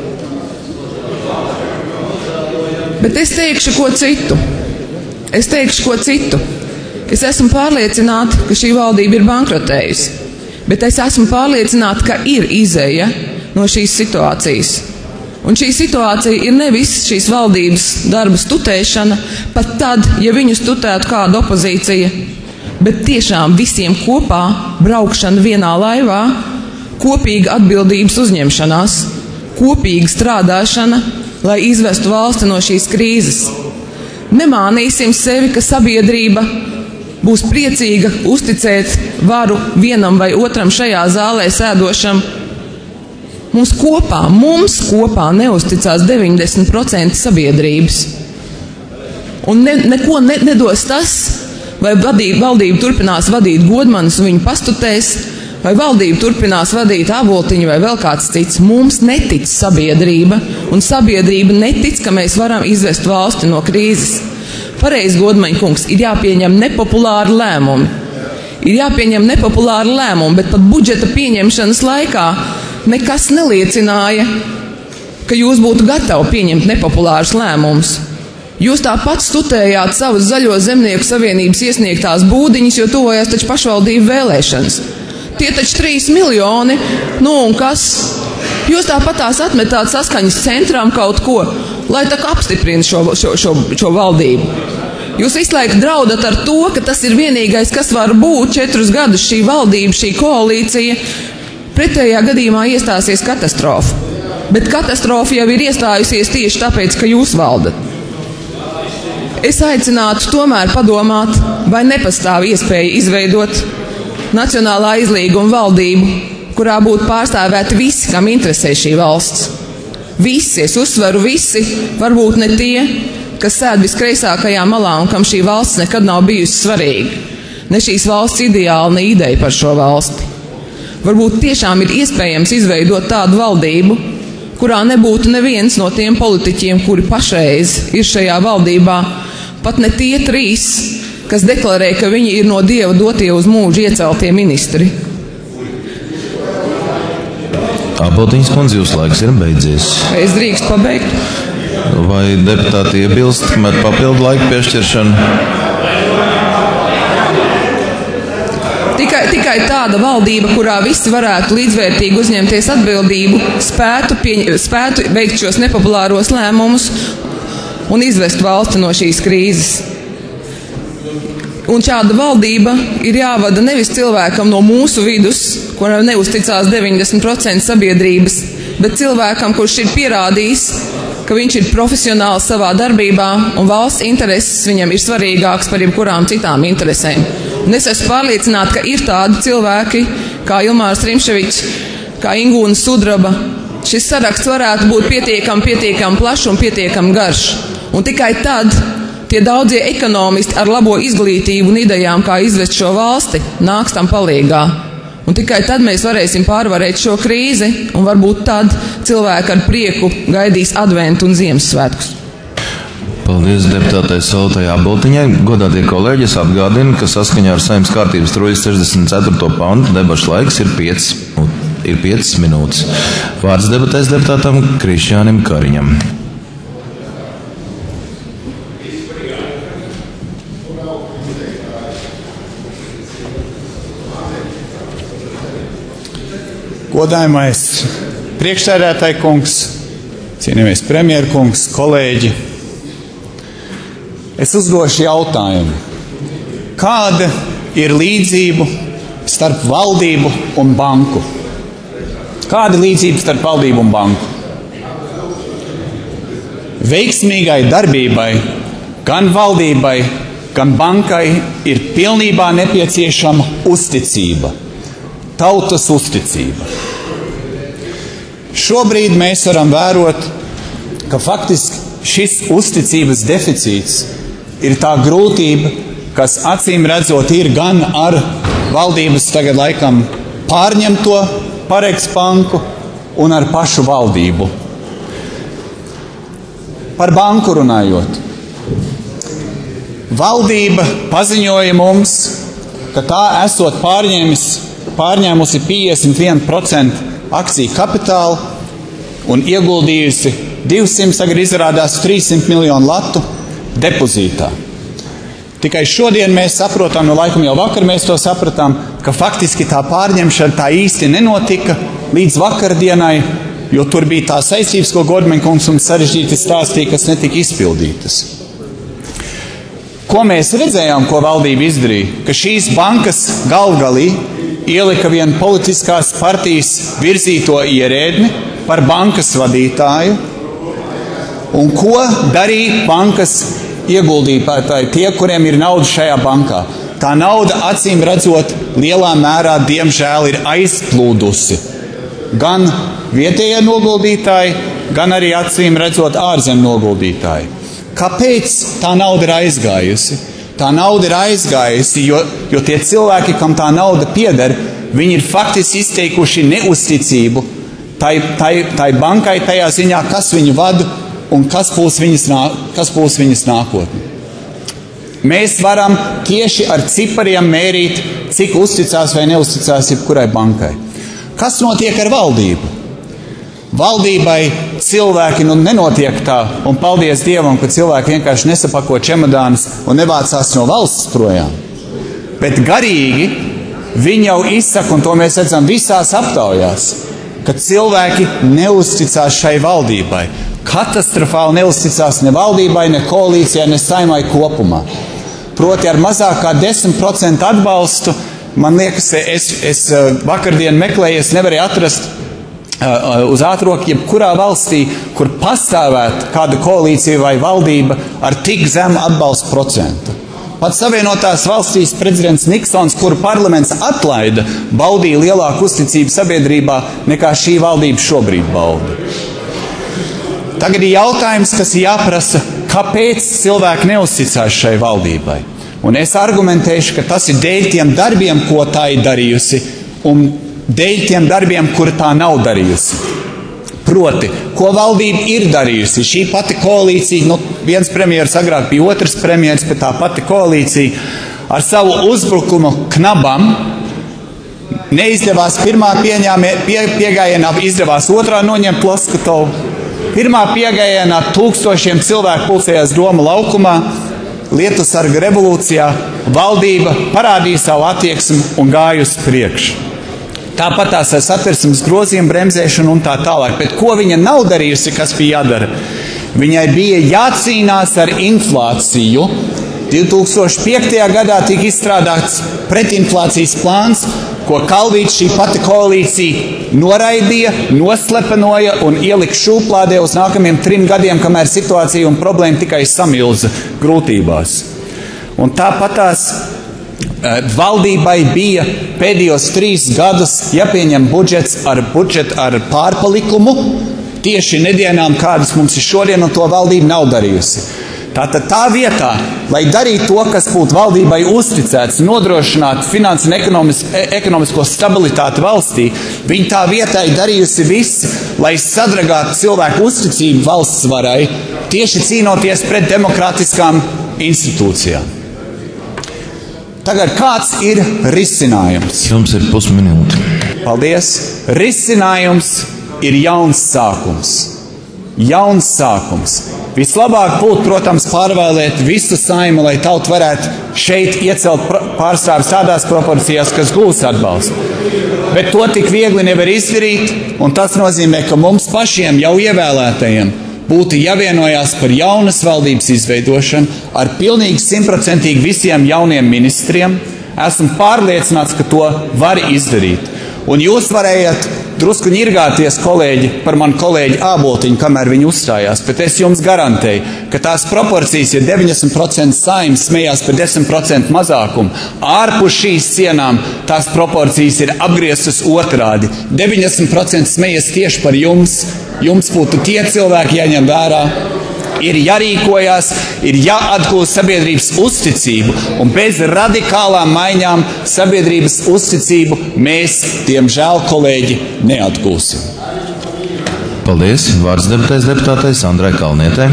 Bet es teikšu ko citu. Es esmu pārliecināta, ka šī valdība ir bankrotējusi, bet es esmu pārliecināta, ka ir izeja no šīs situācijas. Un šī situācija ir nevis šīs valdības darba stutēšana, pat tad, ja viņu stutētu kāda opozīcija, bet tiešām visiem kopā braukšana vienā laivā, kopīga atbildības uzņemšanās, kopīga strādāšana, lai izvestu valsti no šīs krīzes. Nemānīsim sevi, ka sabiedrība būs priecīga uzticēt varu vienam vai otram šajā zālē sēdošam. Mums kopā neuzticās 90% sabiedrības. Un neko nedos tas, vai valdība turpinās vadīt Godmanis un viņu pastutēs, vai valdība turpinās vadīt Āboltiņu vai vēl kāds cits. Mums netic sabiedrība, un sabiedrība netic, ka mēs varam izvest valsti no krīzes. Pareizi, Godmaņa kungs, ir jāpieņem nepopulāri lēmumi. Bet pat budžeta pieņemšanas laikā nekas neliecināja, ka jūs būtu gatavi pieņemt nepopulārus lēmumus. Jūs tāpat stutējāt savas Zaļo zemnieku savienības iesniegtās būdiņas, jo tuvojās taču pašvaldību vēlēšanas. Tie taču 3 miljoni, un kas? Jūs tāpat tās atmetāt Saskaņas centram kaut ko, lai tā apstiprina šo valdību. Jūs visu laiku draudat ar to, ka tas ir vienīgais, kas var būt 4 gadus šī valdība, šī koalīcija. Pretējā gadījumā iestāsies katastrofa. Bet katastrofa jau ir iestājusies tieši tāpēc, ka jūs valdat. Es aicinātu tomēr padomāt, vai nepastāv iespēja izveidot Nacionālā izlīguma valdību, kurā būtu pārstāvēti visi, kam interesē šī valsts. Visi, es uzsveru visi, varbūt ne tie, kas sēd viskreisākajā malā un kam šī valsts nekad nav bijusi svarīga. Ne šīs valsts ideāla, ne ideja par šo valsti. Varbūt tiešām ir iespējams izveidot tādu valdību, kurā nebūtu neviens no tiem politiķiem, kuri pašreiz ir šajā valdībā, pat ne tie 3, kas deklarē, ka viņi ir no Dieva dotie uz mūžu ieceltie ministri. Āboltiņas kundze, jūsu laiks ir beidzies. Es drīkstu pabeigt? Vai deputāti iebilst par papildu laiku piešķiršanu? Tikai tāda valdība, kurā visi varētu līdzvērtīgi uzņemties atbildību, spētu veikt šos nepopulāros lēmumus un izvest valsti no šīs krīzes. Un šāda valdība ir jāvada nevis cilvēkam no mūsu vidus, kuram neuzticās 90% sabiedrības, bet cilvēkam, kurš ir pierādījis, ka viņš ir profesionāls savā darbībā un valsts intereses viņam ir svarīgāks par jebkurām citām interesēm. Un es esmu pārliecināta, ka ir tādi cilvēki, kā Ilmārs Rimševičs, kā Ingūna Sudraba. Šis saraksts varētu būt pietiekami plašs un pietiekami garš. Un tikai tad tie daudzie ekonomisti ar labo izglītību un idejām, kā izvest šo valsti, nāks tam palīgā. Un tikai tad mēs varēsim pārvarēt šo krīzi, un varbūt tad cilvēki ar prieku gaidīs adventu un Ziemassvētkus. Paldies deputātai Solitai Āboltiņai. Godātie kolēģi, es atgādinu, ka saskaņā ar Saeimas kārtības 64. pantu debašu laiks ir 5 minūtes. Vārds debatēs deputātam Krišjānim Kariņam. Godājamais priekšsēdētāja kungs, cienījamies premjerkungs, kolēģi. Es uzdošu jautājumu. Kāda ir līdzību starp valdību un banku. Kāda līdzība starp valdību un banku? Veiksmīgai darbībai gan valdībai, gan bankai ir pilnībā nepieciešama uzticība, tautas uzticība. Šobrīd mēs varam vērot, ka faktiski šis uzticības deficīts ir tā grūtība, kas acīm redzot ir gan ar valdības tagad laikam pārņemto Pareks banku un ar pašu valdību. Par banku runājot. Valdība paziņoja mums, ka tā esot pārņēmusi 51% akciju kapitālu un ieguldījusi 200, tagad izrādās 300 miljonu latu depozītā. Tikai šodien mēs saprotam, no laikam jau vakar mēs to sapratām, ka faktiski tā pārņemšana tā īsti nenotika līdz vakardienai, jo tur bija tā saistības, ko Godmaņkungs mums sarežģīti stāstīja, kas netika izpildītas. Ko mēs redzējām, ko valdība izdarīja? Ka šīs bankas galvgalī ielika vienu politiskās partijas virzīto ierēdni par bankas vadītāju. Un ko darīja bankas ieguldītāji, tie, kuriem ir nauda šajā bankā? Tā nauda, acīm redzot, lielā mērā, diemžēl, ir aizplūdusi. Gan vietējie noguldītāji, gan arī, acīm redzot, ārzemju noguldītāji. Kāpēc tā nauda ir aizgājusi? Tā nauda ir aizgājusi, jo tie cilvēki, kam tā nauda pieder, viņi ir faktiski izteikuši neuzticību tai bankai tajā ziņā, kas viņu vada un kas būs viņas nākotne. Mēs varam tieši ar cipariem mērīt, cik uzticās vai neuzticās jebkurai bankai. Kas notiek ar valdību? Valdībai cilvēki nenotiek tā, un paldies Dievam, ka cilvēki vienkārši nesapako čemodānus un nevācās no valsts projām. Bet garīgi viņi jau izsaka, un to mēs redzam visās aptaujās, ka cilvēki neuzticās šai valdībai. Katastrofāli neuzticās ne valdībai, ne koalīcijai, ne saimai kopumā. Proti ar mazāk kā 10% atbalstu, man liekas, es vakardien meklēju, es nevarēju atrast uz ātroku jebkurā valstī, kur pastāvētu kāda koalīcija vai valdība ar tik zemu atbalstu procentu. Pat Savienotās valstīs prezidents Niksons, kuru parlaments atlaida, baudīja lielāku uzticību sabiedrībā nekā šī valdība šobrīd bauda. Tagad ir jautājums, kas jāprasa, kāpēc cilvēki neuzticās šai valdībai. Un es argumentēšu, ka tas ir dēļ tiem darbiem, ko tā ir darījusi, un dēļ tiem darbiem, kuri tā nav darījusi. Proti, ko valdība ir darījusi? Šī pati koalīcija, viens premjeras agrāk bija otrs premjeras, bet tā pati koalīcija ar savu uzbrukumu knabam neizdevās pirmā piegājienā, izdevās otrā noņemt Loskatovu. Pirmā piegājienā tūkstošiem cilvēku pulcējās Doma laukumā, Lietusarga revolūcijā, valdība parādīja savu attieksmi un gāja uz priekšu. Tāpat tās ar satversmes grozījumu bremzēšanu un tā tālāk. Bet ko viņa nav darījusi, kas bija jādara? Viņai bija jācīnās ar inflāciju. 2005. gadā tika izstrādāts pretinflācijas plāns, ko Kalvīts šī pati koalīcija noraidīja, noslepenoja un ielika šūplādē uz nākamajiem 3 gadiem, kamēr situācija un problēma tikai samilza grūtībās. Un tāpatās valdībai bija pēdējos 3 gadus jāpieņem budžets ar pārpalikumu tieši nedēļām, kādas mums ir šodien, un to valdība nav darījusi. Tātad tā vietā, lai darītu to, kas būtu valdībai uzticēts, nodrošināt finansu un ekonomisko stabilitāti valstī, viņa tā vietā ir darījusi visu, lai sadragātu cilvēku uzticību valsts varai, tieši cīnoties pret demokrātiskām institūcijām. Tagad kāds ir risinājums? Jums ir pusminūte. Paldies. Risinājums ir jauns sākums. Jauns sākums. Vislabāk būtu, protams, pārvēlēt visu Saimu, lai tauta varētu šeit iecelt pārstāvis tādās proporcijās, kas gūs atbalstu. Bet to tik viegli nevar izdarīt, un tas nozīmē, ka mums pašiem jau ievēlētajiem būtu jāvienojās par jaunas valdības izveidošanu ar pilnīgi 100% visiem jauniem ministriem, Esmu pārliecināts, ka to var izdarīt. Un jūs varējāt drusku ņirgāties, kolēģi, par manu kolēģi Āboltiņu, kamēr viņi uzstājās, bet es jums garantēju, ka tās proporcijas, ja 90% Saeimas smējās par 10% mazākumu, ārpus šīs sienām tās proporcijas ir apgrieztas otrādi. 90% smējas tieši par jums. Jums būtu tie cilvēki jāņem vērā. Ir jārīkojās, ir jāatgūst sabiedrības uzticību, un bez radikālām maiņām sabiedrības uzticību mēs, diemžēl, kolēģi, neatgūsim. Paldies. Vārds deputātei Sandrai Kalnietei.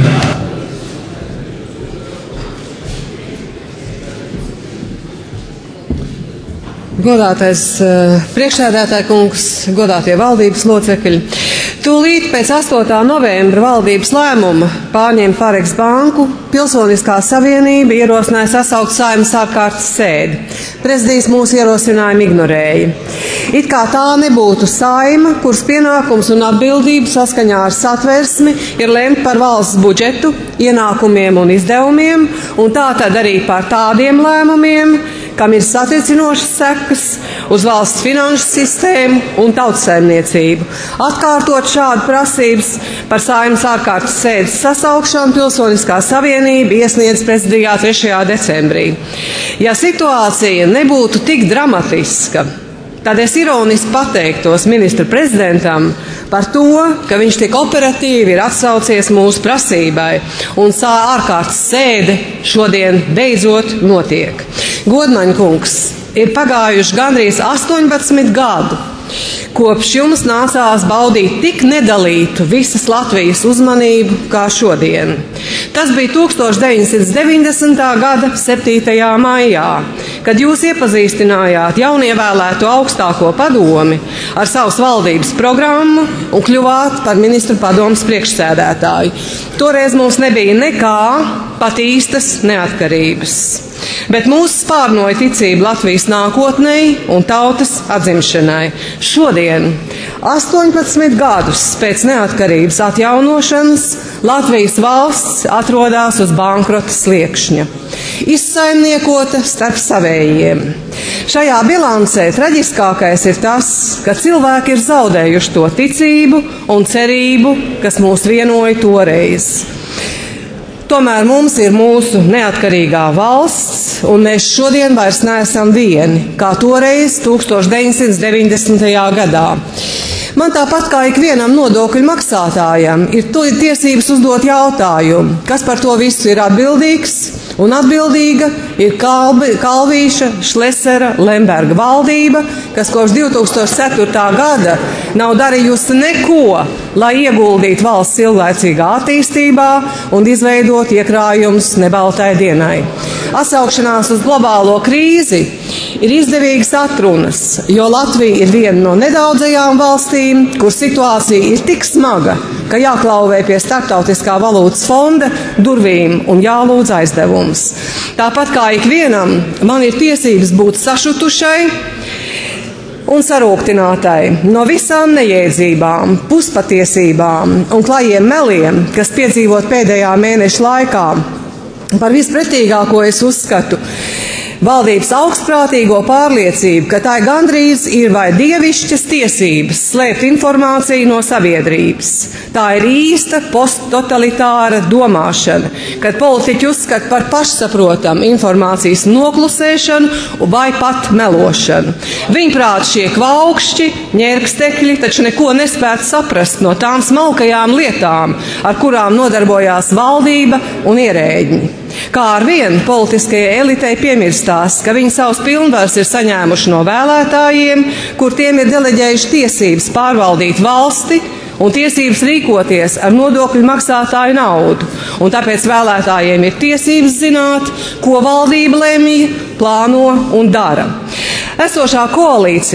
Godātais priekšsēdētāja kungs, godātie valdības locekļi. Tūlīt pēc 8. novembra valdības lēmuma pārņemt Parex banku, Pilsoniskā savienība ierosināja sasaukt Saeimas ārkārtas sēdi. Prezidijs mūsu ierosinājumu ignorēja. It kā tā nebūtu Saeima, kuras pienākums un atbildība saskaņā ar satversmi ir lemt par valsts budžetu, ienākumiem un izdevumiem, un tā tad arī par tādiem lēmumiem, kam ir satricinošas sekas uz valsts finanšu sistēmu un tautsaimniecību. Atkārtot šādu prasības par Saeimas ārkārtas sēdes sasaukšanu Pilsoniskā savienība iesniedz prezidijā 3. decembrī. Ja situācija nebūtu tik dramatiska, tad es ironiski pateiktos ministra prezidentam par to, ka viņš tik operatīvi ir atsaucies mūsu prasībai, un ārkārtas sēde šodien beidzot notiek. Godmaņa kungs, ir pagājuši gandrīz 18 gadu, kopš jums nācās baudīt tik nedalītu visas Latvijas uzmanību kā šodien. Tas bija 1990. gada 7. maijā, kad jūs iepazīstinājāt jaunievēlēto augstāko padomi ar savas valdības programmu un kļuvāt par ministru padomes priekšsēdētāju. Toreiz mums nebija nekā, pat īstas neatkarības. Bet mūs spārnoja ticība Latvijas nākotnei un tautas atzimšanai. Šodien, 18 gadus pēc neatkarības atjaunošanas, Latvijas valsts atrodas uz bankrota sliekšņa, izsaimniekota starp savējiem. Šajā bilancē traģiskākais ir tas, ka cilvēki ir zaudējuši to ticību un cerību, kas mūs vienoja toreiz. Tomēr mums ir mūsu neatkarīgā valsts, un mēs šodien vairs neesam vieni, kā toreiz 1990. gadā. Man tāpat kā ikvienam nodokļu maksātājam ir tiesības uzdot jautājumu, kas par to visu ir atbildīgs, un atbildīga ir Kalvīša, Šlesera, Lemberga valdība, kas kopš 2004. gada nav darījusi neko, lai ieguldītu valsts ilglaicīgā attīstībā un izveidot iekrājumus nebaltai dienai. Atsaukšanās uz globālo krīzi ir izdevīgas atrunas, jo Latvija ir viena no nedaudzajām valstīm, kur situācija ir tik smaga, ka jāklauvē pie Starptautiskā valūtas fonda durvīm un jālūdz aizdevums. Tāpat kā ikvienam, man ir tiesības būt sašutušai un sarūktinātai no visām nejēdzībām, puspatiesībām un klajiem meliem, kas piedzīvot pēdējā mēneša laikā. Par vispretīgāko es uzskatu valdības augstprātīgo pārliecību, ka tā gandrīz ir vai dievišķas tiesības slēpt informāciju no sabiedrības. Tā ir īsta posttotalitāra domāšana, kad politiķi uzskata par pašsaprotamu informācijas noklusēšanu vai pat melošanu. Viņuprāt, šie kvaukšķi, ņērkstekļi taču neko nespētu saprast no tām smalkajām lietām, ar kurām nodarbojās valdība un ierēģi. Kā ar vienu politiskajai elitei piemirstās, ka viņi savus pilnvaras ir saņēmuši no vēlētājiem, kur tiem ir deleģējuši tiesības pārvaldīt valsti un tiesības rīkoties ar nodokļu maksātāju naudu. Un tāpēc vēlētājiem ir tiesības zināt, ko valdība lemj, plāno un dara. Esošā koalīcija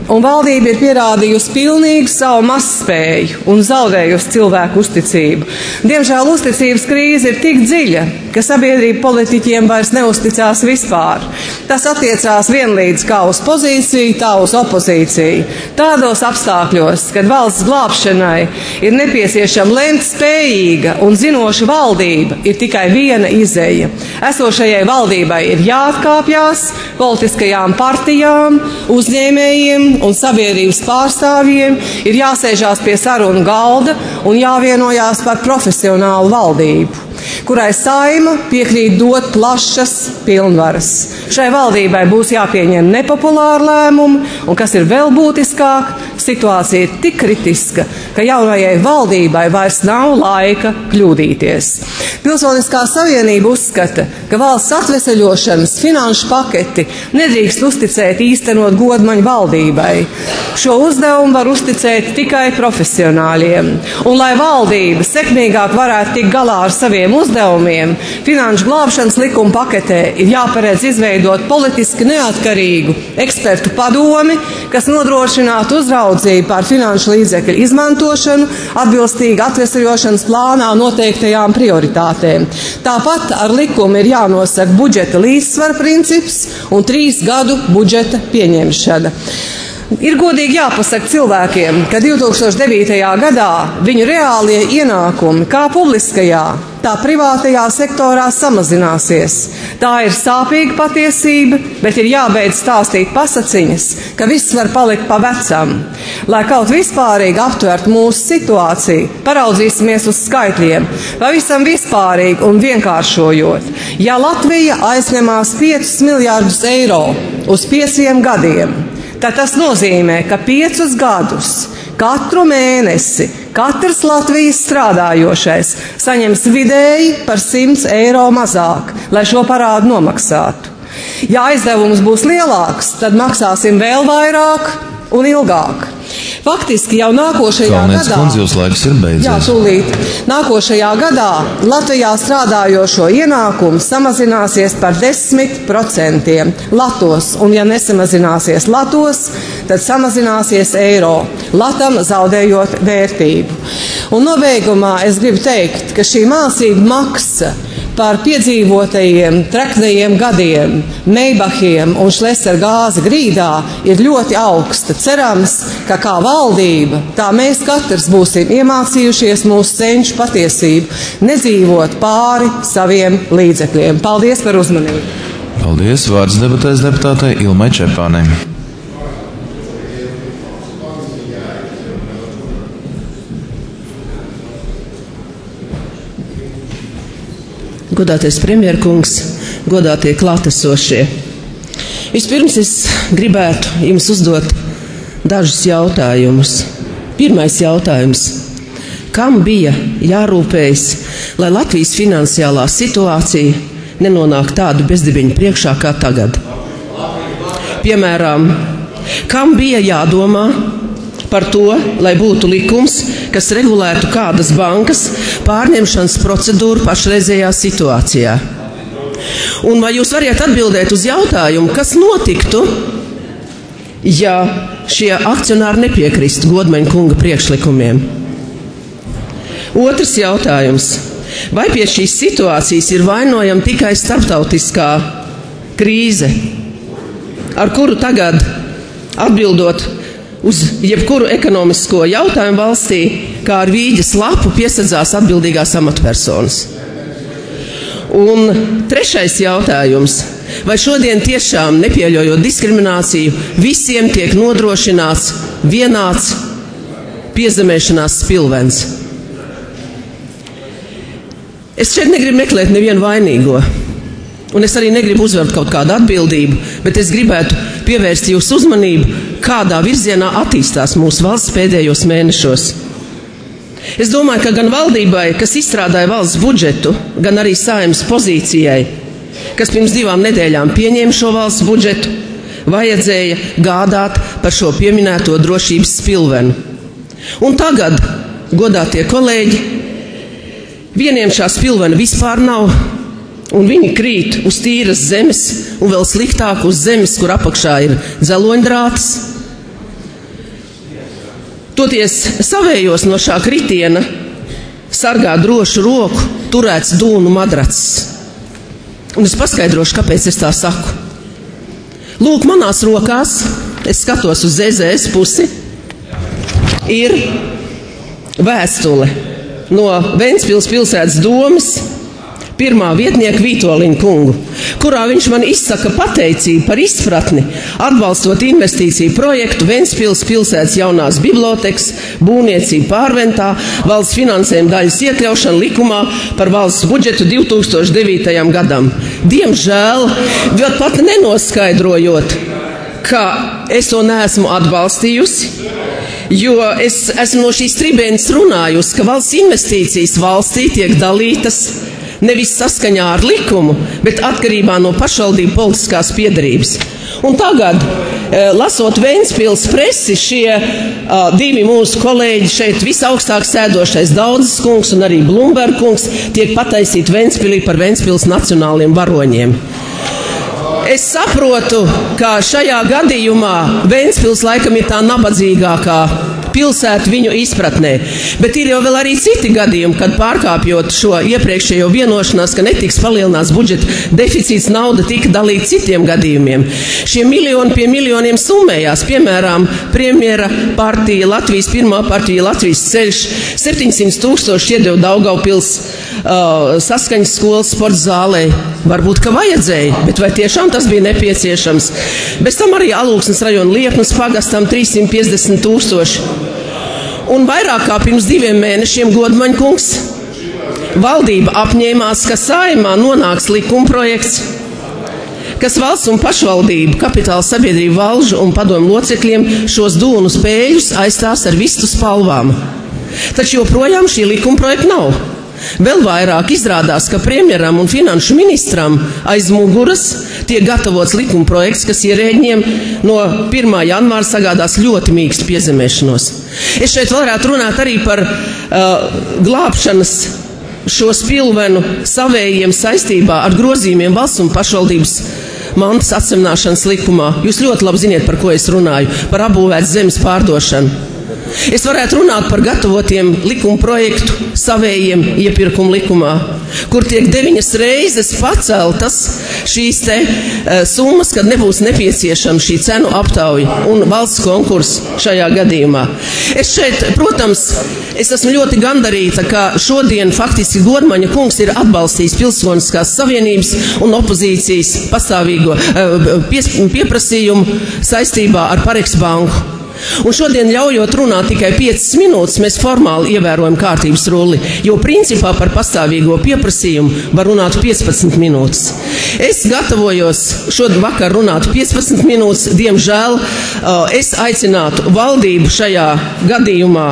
un valdība ir pierādījusi pilnīgu savu mazspēju un zaudējusi cilvēku uzticību. Diemžēl uzticības krīze ir tik dziļa, ka sabiedrība politiķiem vairs neusticās vispār. Tas attiecās vienlīdz kā uz pozīciju, tā uz opozīciju. Tādos apstākļos, kad valsts glābšanai ir nepieciešama lemt spējīga un zinoša valdība, ir tikai viena izeja. Esošajai valdībai ir jāatkāpjas politiskajām partijām, uzņēmējiem un sabiedrības pārstāvjiem, ir jāsēžās pie sarunu galda un jāvienojās par profesionālu valdību, kurai Saima piekrīt dot plašas pilnvaras. Šai valdībai būs jāpieņem nepopulāri lēmumi, un kas ir vēl būtiskāk, situācija ir tik kritiska, ka jaunajai valdībai vairs nav laika kļūdīties. Pilsoniskā savienība uzskata, ka valsts atveseļošanas finanšu paketi nedrīkst uzticēt īstenot godmaņu valdībai. Šo uzdevumu var uzticēt tikai profesionāļiem. Un, lai valdība sekmīgāk varētu tikt galā ar saviem uzdevumiem, finanšu glābšanas likuma paketē ir jāparedz izveidot politiski neatkarīgu ekspertu padomi, kas nodrošinātu uzraudzību pār finanšu līdzekļu izmantošanu atbilstīgi atveseļošanas plānā noteiktajām prioritātēm. Tāpat ar likumu ir jānosaka budžeta līdzsvara princips un 3 gadu budžeta pieņemšana. Ir godīgi jāpasaka cilvēkiem, ka 2009. gadā viņu reālie ienākumi kā publiskajā, tā privātajā sektorā samazināsies. Tā ir sāpīga patiesība, bet ir jābeidz stāstīt pasaciņas, ka viss var palikt pa vecam. Lai kaut vispārīgi aptvertu mūsu situāciju, paraudzīsimies uz skaitļiem, pavisam vispārīgi un vienkāršojot. Ja Latvija aizņemās 5 miljārdus eiro uz 5 gadiem, tad tas nozīmē, ka 5 gadus katru mēnesi katrs Latvijas strādājošais saņems vidēji par 100 eiro mazāk, lai šo parādu nomaksātu. Ja aizdevums būs lielāks, tad maksāsim vēl vairāk un ilgāk. Faktiski jau nākošajā gadā, nākošajā gadā Latvijā strādājošo ienākumu samazināsies par 10% latos, un ja nesamazināsies latos, tad samazināsies eiro, latam zaudējot vērtību. Un nobeigumā es gribu teikt, ka šī mācība maksa par piedzīvotajiem treknajiem gadiem, Meibachiem un Šlesera gāzi grīdā ir ļoti augsta. Cerams, ka kā valdība, tā mēs katrs būsim iemācījušies mūsu senču patiesību, nedzīvot pāri saviem līdzekļiem. Paldies par uzmanību. Paldies. Vārds debatēs deputātei Ilmai Čepānei. Godātais premjerkungs, godātie klātesošie. Vispirms es gribētu jums uzdot dažus jautājumus. Pirmais jautājums. Kam bija jārūpējas, lai Latvijas finansiālā situācija nenonāk tādu bezdibeņu priekšā kā tagad? Piemēram, kam bija jādomā par to, lai būtu likums, kas regulētu kādas bankas pārņemšanas procedūru pašreizējā situācijā? Un vai jūs variet atbildēt uz jautājumu, kas notiktu, ja šie akcionāri nepiekrist Godmaņa kunga priekšlikumiem? Otrs jautājums. Vai pie šīs situācijas ir vainojama tikai starptautiskā krīze, ar kuru tagad atbildot uz jebkuru ekonomisko jautājumu valstī, kā ar vīģes lapu piesadzās atbildīgās amatpersonas? Un trešais jautājums. Vai šodien tiešām, nepieļaujot diskrimināciju, visiem tiek nodrošināts vienāds piezemēšanās spilvens? Es šeit negribu meklēt nevienu vainīgo, un es arī negribu uzvert kaut kādu atbildību, bet es gribētu pievērst jūsu uzmanību, kādā virzienā attīstās mūsu valsts pēdējos mēnešos. Es domāju, ka gan valdībai, kas izstrādāja valsts budžetu, gan arī Saeimas pozīcijai, kas pirms 2 nedēļām pieņēma šo valsts budžetu, vajadzēja gādāt par šo pieminēto drošības spilvenu. Un tagad, godātie kolēģi, vieniem šā spilvena vispār nav, un viņi krīt uz tīras zemes, un vēl sliktāk uz zemes, kur apakšā ir dzeloņdrātis. Toties savējos no šā kritiena sargā drošu roku turēts dūnu madracis. Un es paskaidrošu, kāpēc es tā saku. Lūk, manās rokās, es skatos uz ZZS pusi, ir vēstule no Ventspils pilsētas domes pirmā vietnieka Vītoliņa kungu, kurā viņš man izsaka pateicību par izpratni, atbalstot investīciju projektu Ventspils pilsētas jaunās bibliotēkas būvniecību Pārventā, valsts finansējuma daļas iekļaušanu likumā par valsts budžetu 2009. gadam. Diemžēl, vēl pat nenoskaidrojot, ka es to neesmu atbalstījusi, jo es esmu no šīs tribēnas runājusi, ka valsts investīcijas valstī tiek dalītas nevis saskaņā ar likumu, bet atkarībā no pašvaldību politiskās piedarības. Un tagad, lasot Ventspils presi, šie divi mūsu kolēģi šeit visaugstāk sēdošais Daudzes kungs un arī Blumberg kungs tiek pataisīti Ventspilī par Ventspils nacionāliem varoņiem. Es saprotu, ka šajā gadījumā Ventspils laikam ir tā nabadzīgākā pilsētu viņu izpratnē. Bet ir jau vēl arī citi gadījumi, kad pārkāpjot šo iepriekšējo vienošanās, ka netiks palielināts budžeta deficīts, nauda tika dalīta citiem gadījumiem. Šie miljoni pie miljoniem summējās, piemēram, premjera partija, Latvijas pirmā partija, Latvijas ceļš, 700 000 iedeva Daugavpils saskaņas skolas sporta zālē. Varbūt, ka vajadzēja, bet vai tiešām tas bija nepieciešams? Bez tam arī Alūksnes rajona Liepnas pagastam 350 000. Un vairāk kā pirms 2 mēnešiem, Godmaņa kungs, valdība apņēmās, ka Saeimā nonāks likumprojekts, kas valsts un pašvaldību, kapitāla sabiedrību valžu un padomu locekļiem šos dūnu spēļus aizstās ar vistu spalvām. Taču joprojām šī likumprojekta nav. Vēl vairāk izrādās, ka premjeram un finanšu ministram aiz muguras tiek gatavots likumprojekts, kas ierēģiem no 1. janvāra sagādās ļoti mīkstu piezemēšanos. Es šeit varētu runāt arī par glābšanas šo spilvenu savējiem saistībā ar grozījumiem valsts un pašvaldības mantas atsemināšanas likumā. Jūs ļoti labi ziniet, par ko es runāju, par apbūvētas zemes pārdošanu. Es varētu runāt par gatavotiem likuma projektu savējiem iepirkuma likumā, kur tiek 9 reizes paceltas šīs te summas, kad nebūs nepieciešama šī cenu aptauja un valsts konkurss šajā gadījumā. Es šeit, protams, es esmu ļoti gandarīta, ka šodien faktiski Godmaņa kungs ir atbalstījis Pilsoniskās savienības un opozīcijas pastāvīgo pieprasījumu saistībā ar Pareks banku. Un šodien, ļaujot runāt tikai 5 minūtes, mēs formāli ievērojam kārtības rulli, jo principā par pastāvīgo pieprasījumu var runāt 15 minūtes. Es gatavojos šodien vakar runāt 15 minūtes, diemžēl es aicinātu valdību šajā gadījumā,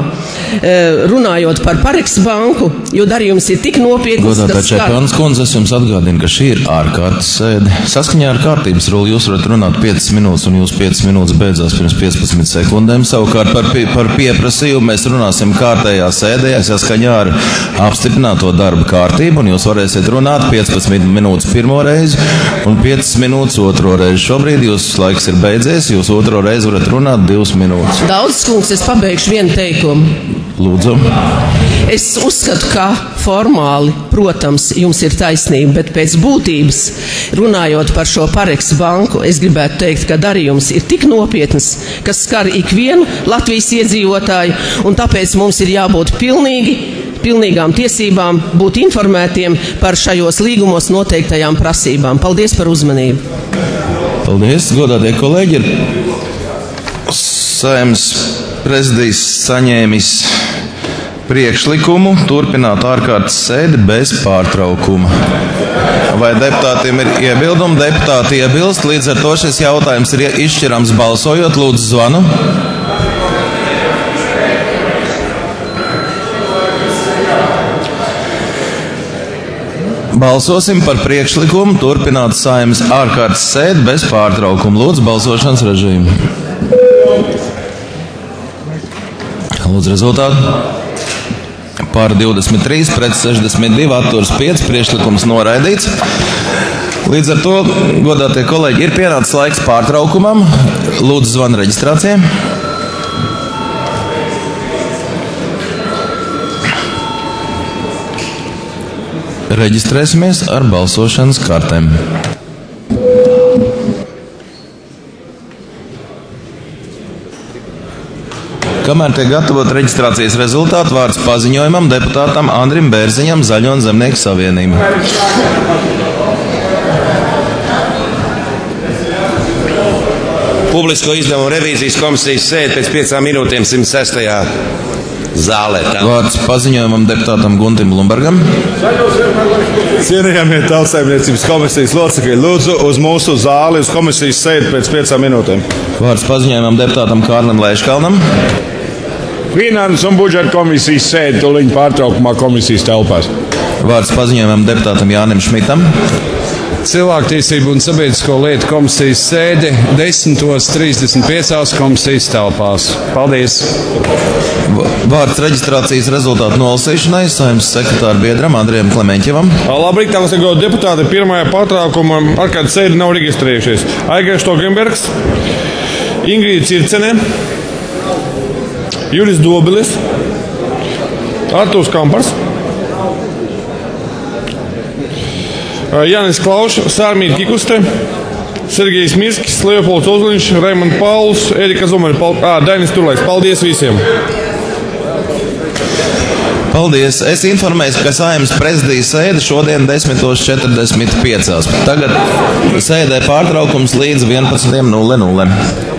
runājot par Pareks banku, jo darījums ir tik nopietns. Godātā Čepāns kundze, es jums atgādinu, ka šī ir ārkārtas sēde. Saskaņā ar kārtības rulli jūs varat runāt 5 minūtes, un jūs 5 minūtes beidzās pirms 15 sekundēm. Savukārt par pieprasījumu mēs runāsim kārtējā sēdē, saskaņā ar apstiprināto darba kārtību, un jūs varēsiet runāt 15 minūtes pirmo reizi un 5 minūtes otro reizi. Šobrīd jūsu laiks ir beidzies, jūs otro reizi varat runāt 2 minūtes. Daudz, kungs, es pabeigšu vienu teikumu. Lūdzu. Es uzskatu, ka formāli, protams, jums ir taisnība, bet pēc būtības, runājot par šo Pareks banku, es gribētu teikt, ka darījums ir tik nopietns, kas skar ikvienu Latvijas iedzīvotāju, un tāpēc mums ir jābūt pilnīgām tiesībām būt informētiem par šajos līgumos noteiktajām prasībām. Paldies par uzmanību. Paldies, godātie kolēģi. Saeimas prezidijs saņēmis priekšlikumu turpināt ārkārtas sēdi bez pārtraukuma. Vai deputātiem ir iebildumi? Deputāti iebilst, līdz ar to šis jautājums ir izšķirams balsojot. Lūdzu, zvanu. Balsosim par priekšlikumu turpināt Saeimas ārkārtas sēdi bez pārtraukuma. Lūdzu, balsošanas režīmu. Lūdzu, rezultātu. Par 23, pret 62, atturas 5, priekšlikums noraidīts. Līdz ar to, godātie kolēģi, ir pienācis laiks pārtraukumam. Lūdzu, zvanu reģistrācijai. Reģistrēsimies ar balsošanas kartēm. Kamēr tiek gatavot reģistrācijas rezultātu, vārds paziņojumam deputātam Andrim Bērziņam, Zaļo un Zemnieku savienība. Publisko izdevumu revīzijas komisijas sēde pēc 5 minūtēm 106. zālē. Vārds paziņojumam deputātam Guntim Blumbergam. Cienījamie Tautsaimniecības komisijas locekļi, lūdzu uz mūsu zāli, uz komisijas sēdi pēc 5 minūtēm. Vārds paziņojumam deputātam Kārlim Lēškalnam. Finanses un budžeta komisijas sēdi tuliņ pārtraukumā komisijas telpās. Vārds paziņojumam deputātam Jānim Šmitam. Cilvēktiesību un sabiedrisko lietu komisijas sēde 10:35 komisijas telpās. Paldies! Vārds reģistrācijas rezultātu nolasīšanai Saeimas sekretāra biedram Andrijam Klemeņķevam. Labrīt, tālāk deputāti. Pirmajā pārtraukumā ārkārtas sēdi nav reģistrējušies. Aigars Togenbergs, Ingrīda Circene, Juris Dobilis, Artūrs Kampars, Jānis Klaušs, Sārmīta Kikuste, Sergejs Mirskis, Leopolds Ozliņš, Raimonds Pauls, Erika Zumara, Dainis Turlais. Paldies visiem! Paldies! Es informēju, ka Saeimas prezidijas sēde šodien 10:45. Tagad sēdē pārtraukums līdz 11:00.